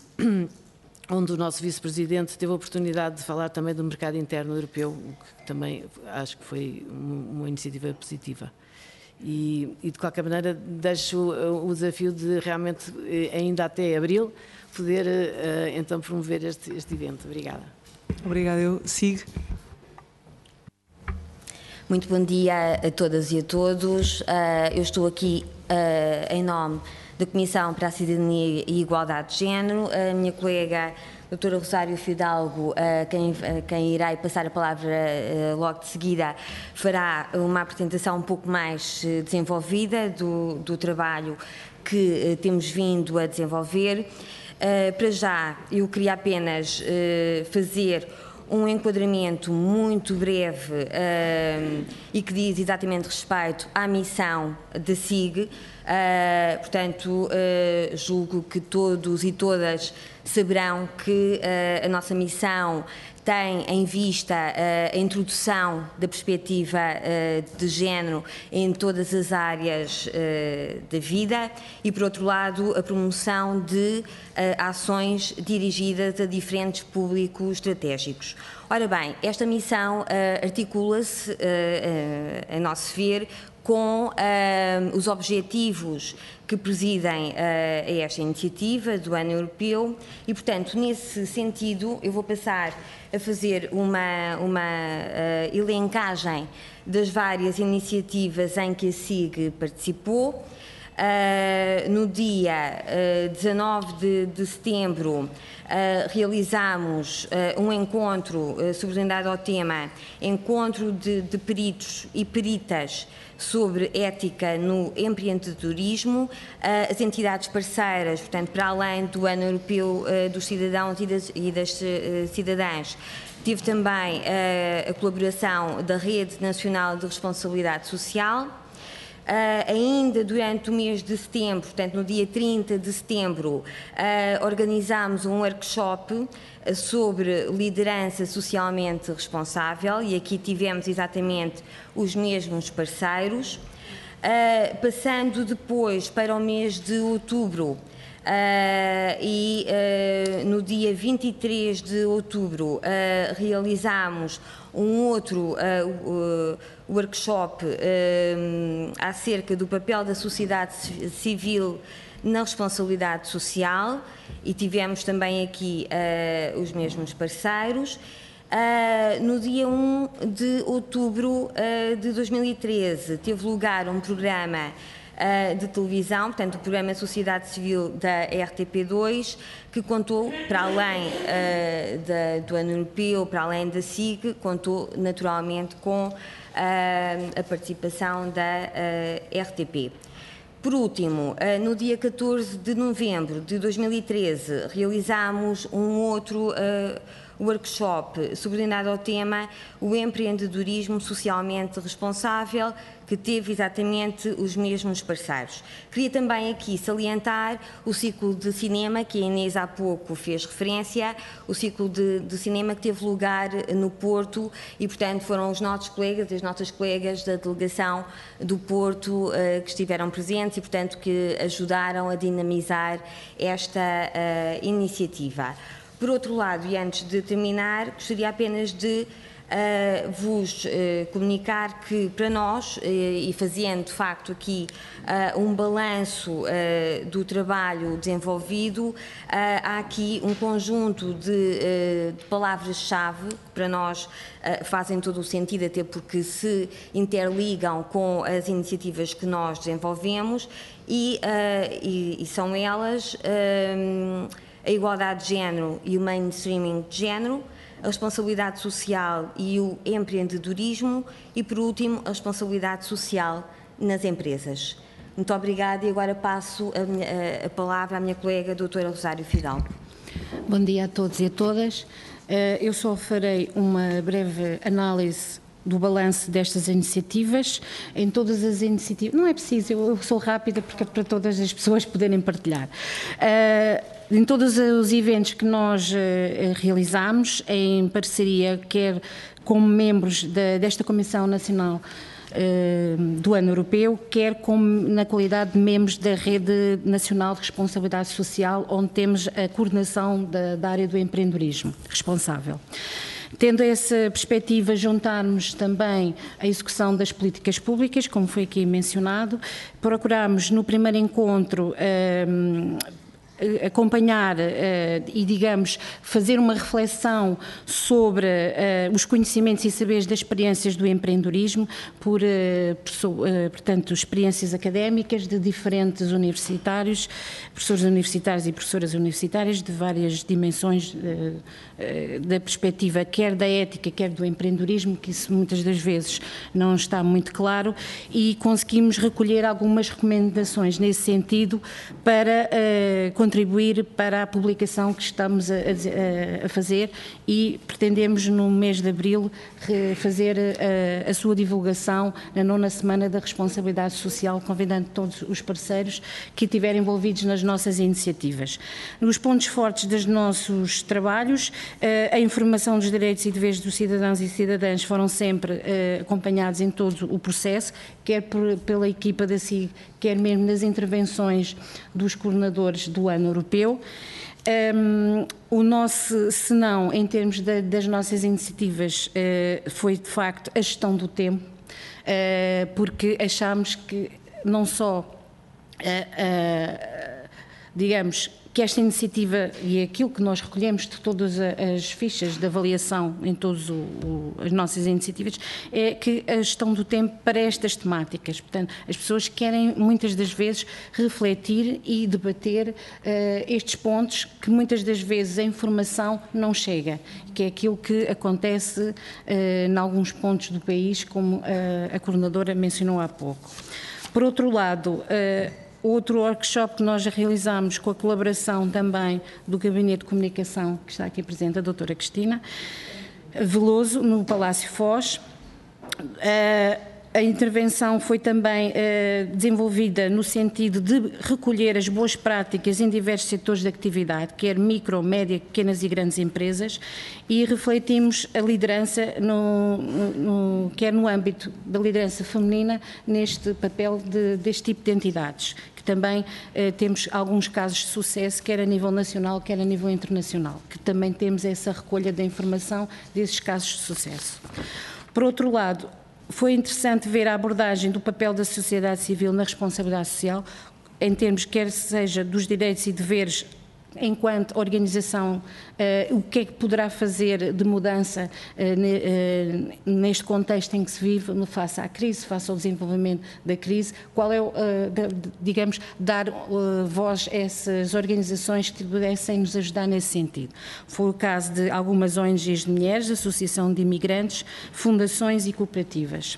onde o nosso vice-presidente teve a oportunidade de falar também do mercado interno europeu, o que também acho que foi uma, uma iniciativa positiva. E, e, de qualquer maneira, deixo o, o desafio de realmente, ainda até abril, poder uh, então promover este, este evento. Obrigada. Obrigada. Eu sigo. Muito bom dia a todas e a todos. Uh, eu estou aqui uh, em nome da Comissão para a Cidadania e Igualdade de Género. A minha colega, doutora Rosário Fidalgo, uh, quem, uh, quem irei passar a palavra uh, logo de seguida, fará uma apresentação um pouco mais uh, desenvolvida do, do trabalho que uh, temos vindo a desenvolver. Uh, para já, eu queria apenas uh, fazer um enquadramento muito breve uh, e que diz exatamente respeito à missão da S I G. Uh, portanto, uh, julgo que todos e todas saberão que uh, a nossa missão tem em vista uh, a introdução da perspectiva uh, de género em todas as áreas uh, da vida e, por outro lado, a promoção de uh, ações dirigidas a diferentes públicos estratégicos. Ora bem, esta missão uh, articula-se, uh, uh, a nosso ver, com uh, os objetivos que presidem uh, a esta iniciativa do Ano Europeu e, portanto, nesse sentido, eu vou passar a fazer uma, uma uh, elencagem das várias iniciativas em que a S I G participou. Uh, no dia uh, dezanove de, de setembro, uh, realizamos uh, um encontro uh, subordinado ao tema Encontro de, de Peritos e Peritas sobre Ética no Empreendedorismo. Uh, as entidades parceiras, portanto, para além do Ano Europeu uh, dos Cidadãos e das, e das uh, Cidadãs, tive também uh, a colaboração da Rede Nacional de Responsabilidade Social. Uh, ainda durante o mês de setembro, portanto no dia trinta de setembro, uh, organizámos um workshop uh, sobre liderança socialmente responsável e aqui tivemos exatamente os mesmos parceiros. Uh, passando depois para o mês de outubro, Uh, e uh, no dia vinte e três de outubro uh, realizámos um outro uh, uh, workshop uh, acerca do papel da sociedade civil na responsabilidade social e tivemos também aqui uh, os mesmos parceiros. Uh, no dia um de outubro uh, de dois mil e treze teve lugar um programa uh, de televisão, portanto o programa Sociedade Civil da R T P dois, que contou, para além uh, da, do ano europeu, para além da S I G, contou naturalmente com uh, a participação da uh, R T P. Por último, uh, no dia catorze de novembro de dois mil e treze, realizámos um outro uh, workshop subordinado ao tema o empreendedorismo socialmente responsável, que teve exatamente os mesmos parceiros. Queria também aqui salientar o ciclo de cinema, que a Inês há pouco fez referência, o ciclo de, de cinema que teve lugar no Porto e, portanto, foram os nossos colegas, as nossas colegas da delegação do Porto uh, que estiveram presentes e, portanto, que ajudaram a dinamizar esta uh, iniciativa. Por outro lado, e antes de terminar, gostaria apenas de uh, vos uh, comunicar que para nós, uh, e fazendo de facto aqui uh, um balanço uh, do trabalho desenvolvido, uh, há aqui um conjunto de, uh, de palavras-chave que para nós uh, fazem todo o sentido, até porque se interligam com as iniciativas que nós desenvolvemos e, uh, e, e são elas uh, a igualdade de género e o mainstreaming de género, a responsabilidade social e o empreendedorismo e, por último, a responsabilidade social nas empresas. Muito obrigada e agora passo a, minha, a palavra à minha colega, doutora Rosário Fidalgo. Bom dia a todos e a todas. Eu só farei uma breve análise do balanço destas iniciativas, em todas as iniciativas. Não é preciso, eu sou rápida porque é para todas as pessoas poderem partilhar. Uh, em todos os eventos que nós uh, realizamos, em parceria, quer como membros de, desta Comissão Nacional uh, do Ano Europeu, quer como na qualidade de membros da Rede Nacional de Responsabilidade Social, onde temos a coordenação da, da área do empreendedorismo responsável. Tendo essa perspectiva, juntarmos também a execução das políticas públicas, como foi aqui mencionado, procuramos no primeiro encontro um, acompanhar uh, e, digamos, fazer uma reflexão sobre uh, os conhecimentos e saberes das experiências do empreendedorismo, por, uh, por uh, portanto, experiências académicas de diferentes universitários, professores universitários e professoras universitárias de várias dimensões uh, uh, da perspectiva, quer da ética, quer do empreendedorismo, que isso muitas das vezes não está muito claro, e conseguimos recolher algumas recomendações nesse sentido para uh, contribuir para a publicação que estamos a, a, a fazer e pretendemos no mês de abril fazer a, a sua divulgação na nona semana da responsabilidade social, convidando todos os parceiros que estiverem envolvidos nas nossas iniciativas. Nos pontos fortes dos nossos trabalhos, a informação dos direitos e deveres dos cidadãos e cidadãs foram sempre acompanhados em todo o processo, quer por, pela equipa da S I G, quer mesmo nas intervenções dos coordenadores do ano europeu. Um, o nosso senão, em termos de, das nossas iniciativas, uh, foi de facto a gestão do tempo, uh, porque achámos que não só, uh, uh, digamos, que esta iniciativa e aquilo que nós recolhemos de todas as fichas de avaliação em todas as nossas iniciativas é que a gestão do tempo para estas temáticas. Portanto, as pessoas querem muitas das vezes refletir e debater uh, estes pontos que muitas das vezes a informação não chega, que é aquilo que acontece uh, em alguns pontos do país, como uh, a coordenadora mencionou há pouco. Por outro lado, uh, outro workshop que nós realizamos com a colaboração também do Gabinete de Comunicação, que está aqui presente, a doutora Cristina Veloso, no Palácio Foz. A intervenção foi também desenvolvida no sentido de recolher as boas práticas em diversos setores de atividade, quer micro, média, pequenas e grandes empresas, e refletimos a liderança, no, no, quer no âmbito da liderança feminina, neste papel de, deste tipo de entidades. Também eh, temos alguns casos de sucesso, quer a nível nacional, quer a nível internacional, que também temos essa recolha da informação desses casos de sucesso. Por outro lado, foi interessante ver a abordagem do papel da sociedade civil na responsabilidade social, em termos quer seja dos direitos e deveres enquanto organização, uh, o que é que poderá fazer de mudança uh, ne, uh, neste contexto em que se vive, face à crise, face ao desenvolvimento da crise, qual é, uh, de, digamos, dar uh, voz a essas organizações que pudessem nos ajudar nesse sentido. Foi o caso de algumas O N Gs de mulheres, Associação de Imigrantes, fundações e cooperativas.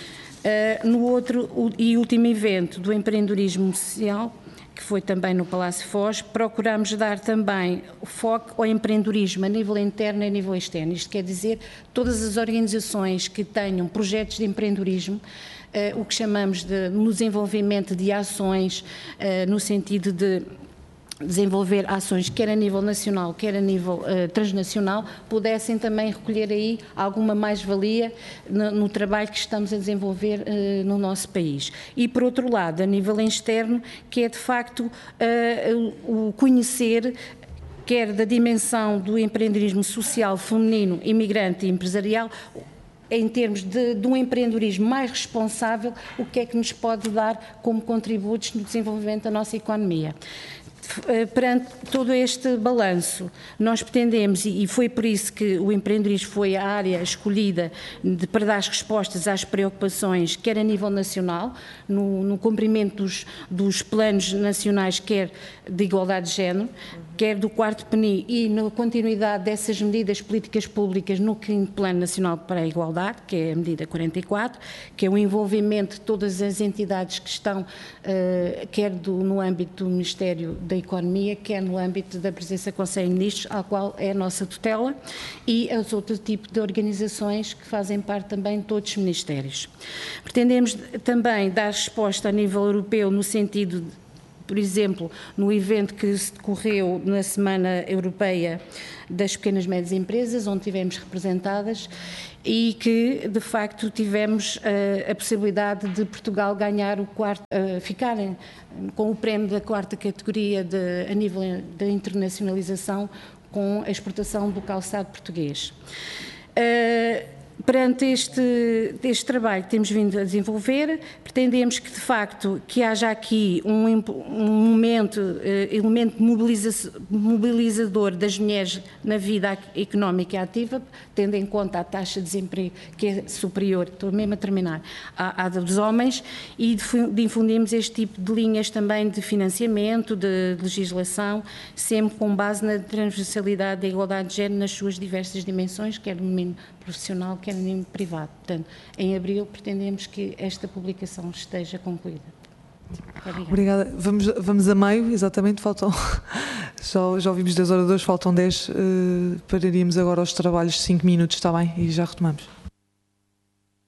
Uh, no outro o, e último evento do empreendedorismo social, que foi também no Palácio Foz, procuramos dar também foco ao empreendedorismo a nível interno e a nível externo. Isto quer dizer, todas as organizações que tenham projetos de empreendedorismo, eh, o que chamamos de no desenvolvimento de ações, eh, no sentido de desenvolver ações, quer a nível nacional, quer a nível uh, transnacional, pudessem também recolher aí alguma mais-valia no, no trabalho que estamos a desenvolver uh, no nosso país. E, por outro lado, a nível externo, que é de facto uh, o conhecer quer da dimensão do empreendedorismo social, feminino, imigrante e empresarial, em termos de, de um empreendedorismo mais responsável, o que é que nos pode dar como contributos no desenvolvimento da nossa economia. Perante todo este balanço, nós pretendemos, e foi por isso que o empreendedorismo foi a área escolhida de, para dar as respostas às preocupações, quer a nível nacional, no, no cumprimento dos, dos planos nacionais, quer de igualdade de género, quer do quarto P N I e na continuidade dessas medidas políticas públicas no quinto Plano Nacional para a Igualdade, que é a medida quarenta e quatro, que é o envolvimento de todas as entidades que estão, uh, quer do, no âmbito do Ministério da Economia, quer no âmbito da Presidência do Conselho de Ministros, ao qual é a nossa tutela, e aos outros tipos de organizações que fazem parte também de todos os ministérios. Pretendemos também dar resposta a nível europeu no sentido de, por exemplo, no evento que se decorreu na Semana Europeia das Pequenas e Médias Empresas, onde tivemos representadas e que, de facto, tivemos uh, a possibilidade de Portugal ganhar o quarto, uh, ficarem com o prémio da quarta categoria de, a nível da internacionalização com a exportação do calçado português. Uh, Perante este, este trabalho que temos vindo a desenvolver, pretendemos que, de facto, que haja aqui um, um momento, eh, elemento mobiliza, mobilizador das mulheres na vida económica ativa, tendo em conta a taxa de desemprego que é superior, estou mesmo a terminar, à, à dos homens, e difundimos este tipo de linhas também de financiamento, de legislação, sempre com base na transversalidade da igualdade de género nas suas diversas dimensões, quer no domínio profissional, quer no nível privado. Portanto, em abril pretendemos que esta publicação esteja concluída. Obrigada. Obrigada. Vamos, vamos a meio, exatamente, faltam, já, já ouvimos dez oradores, faltam dez, uh, pararíamos agora aos trabalhos, cinco minutos, está bem, e já retomamos.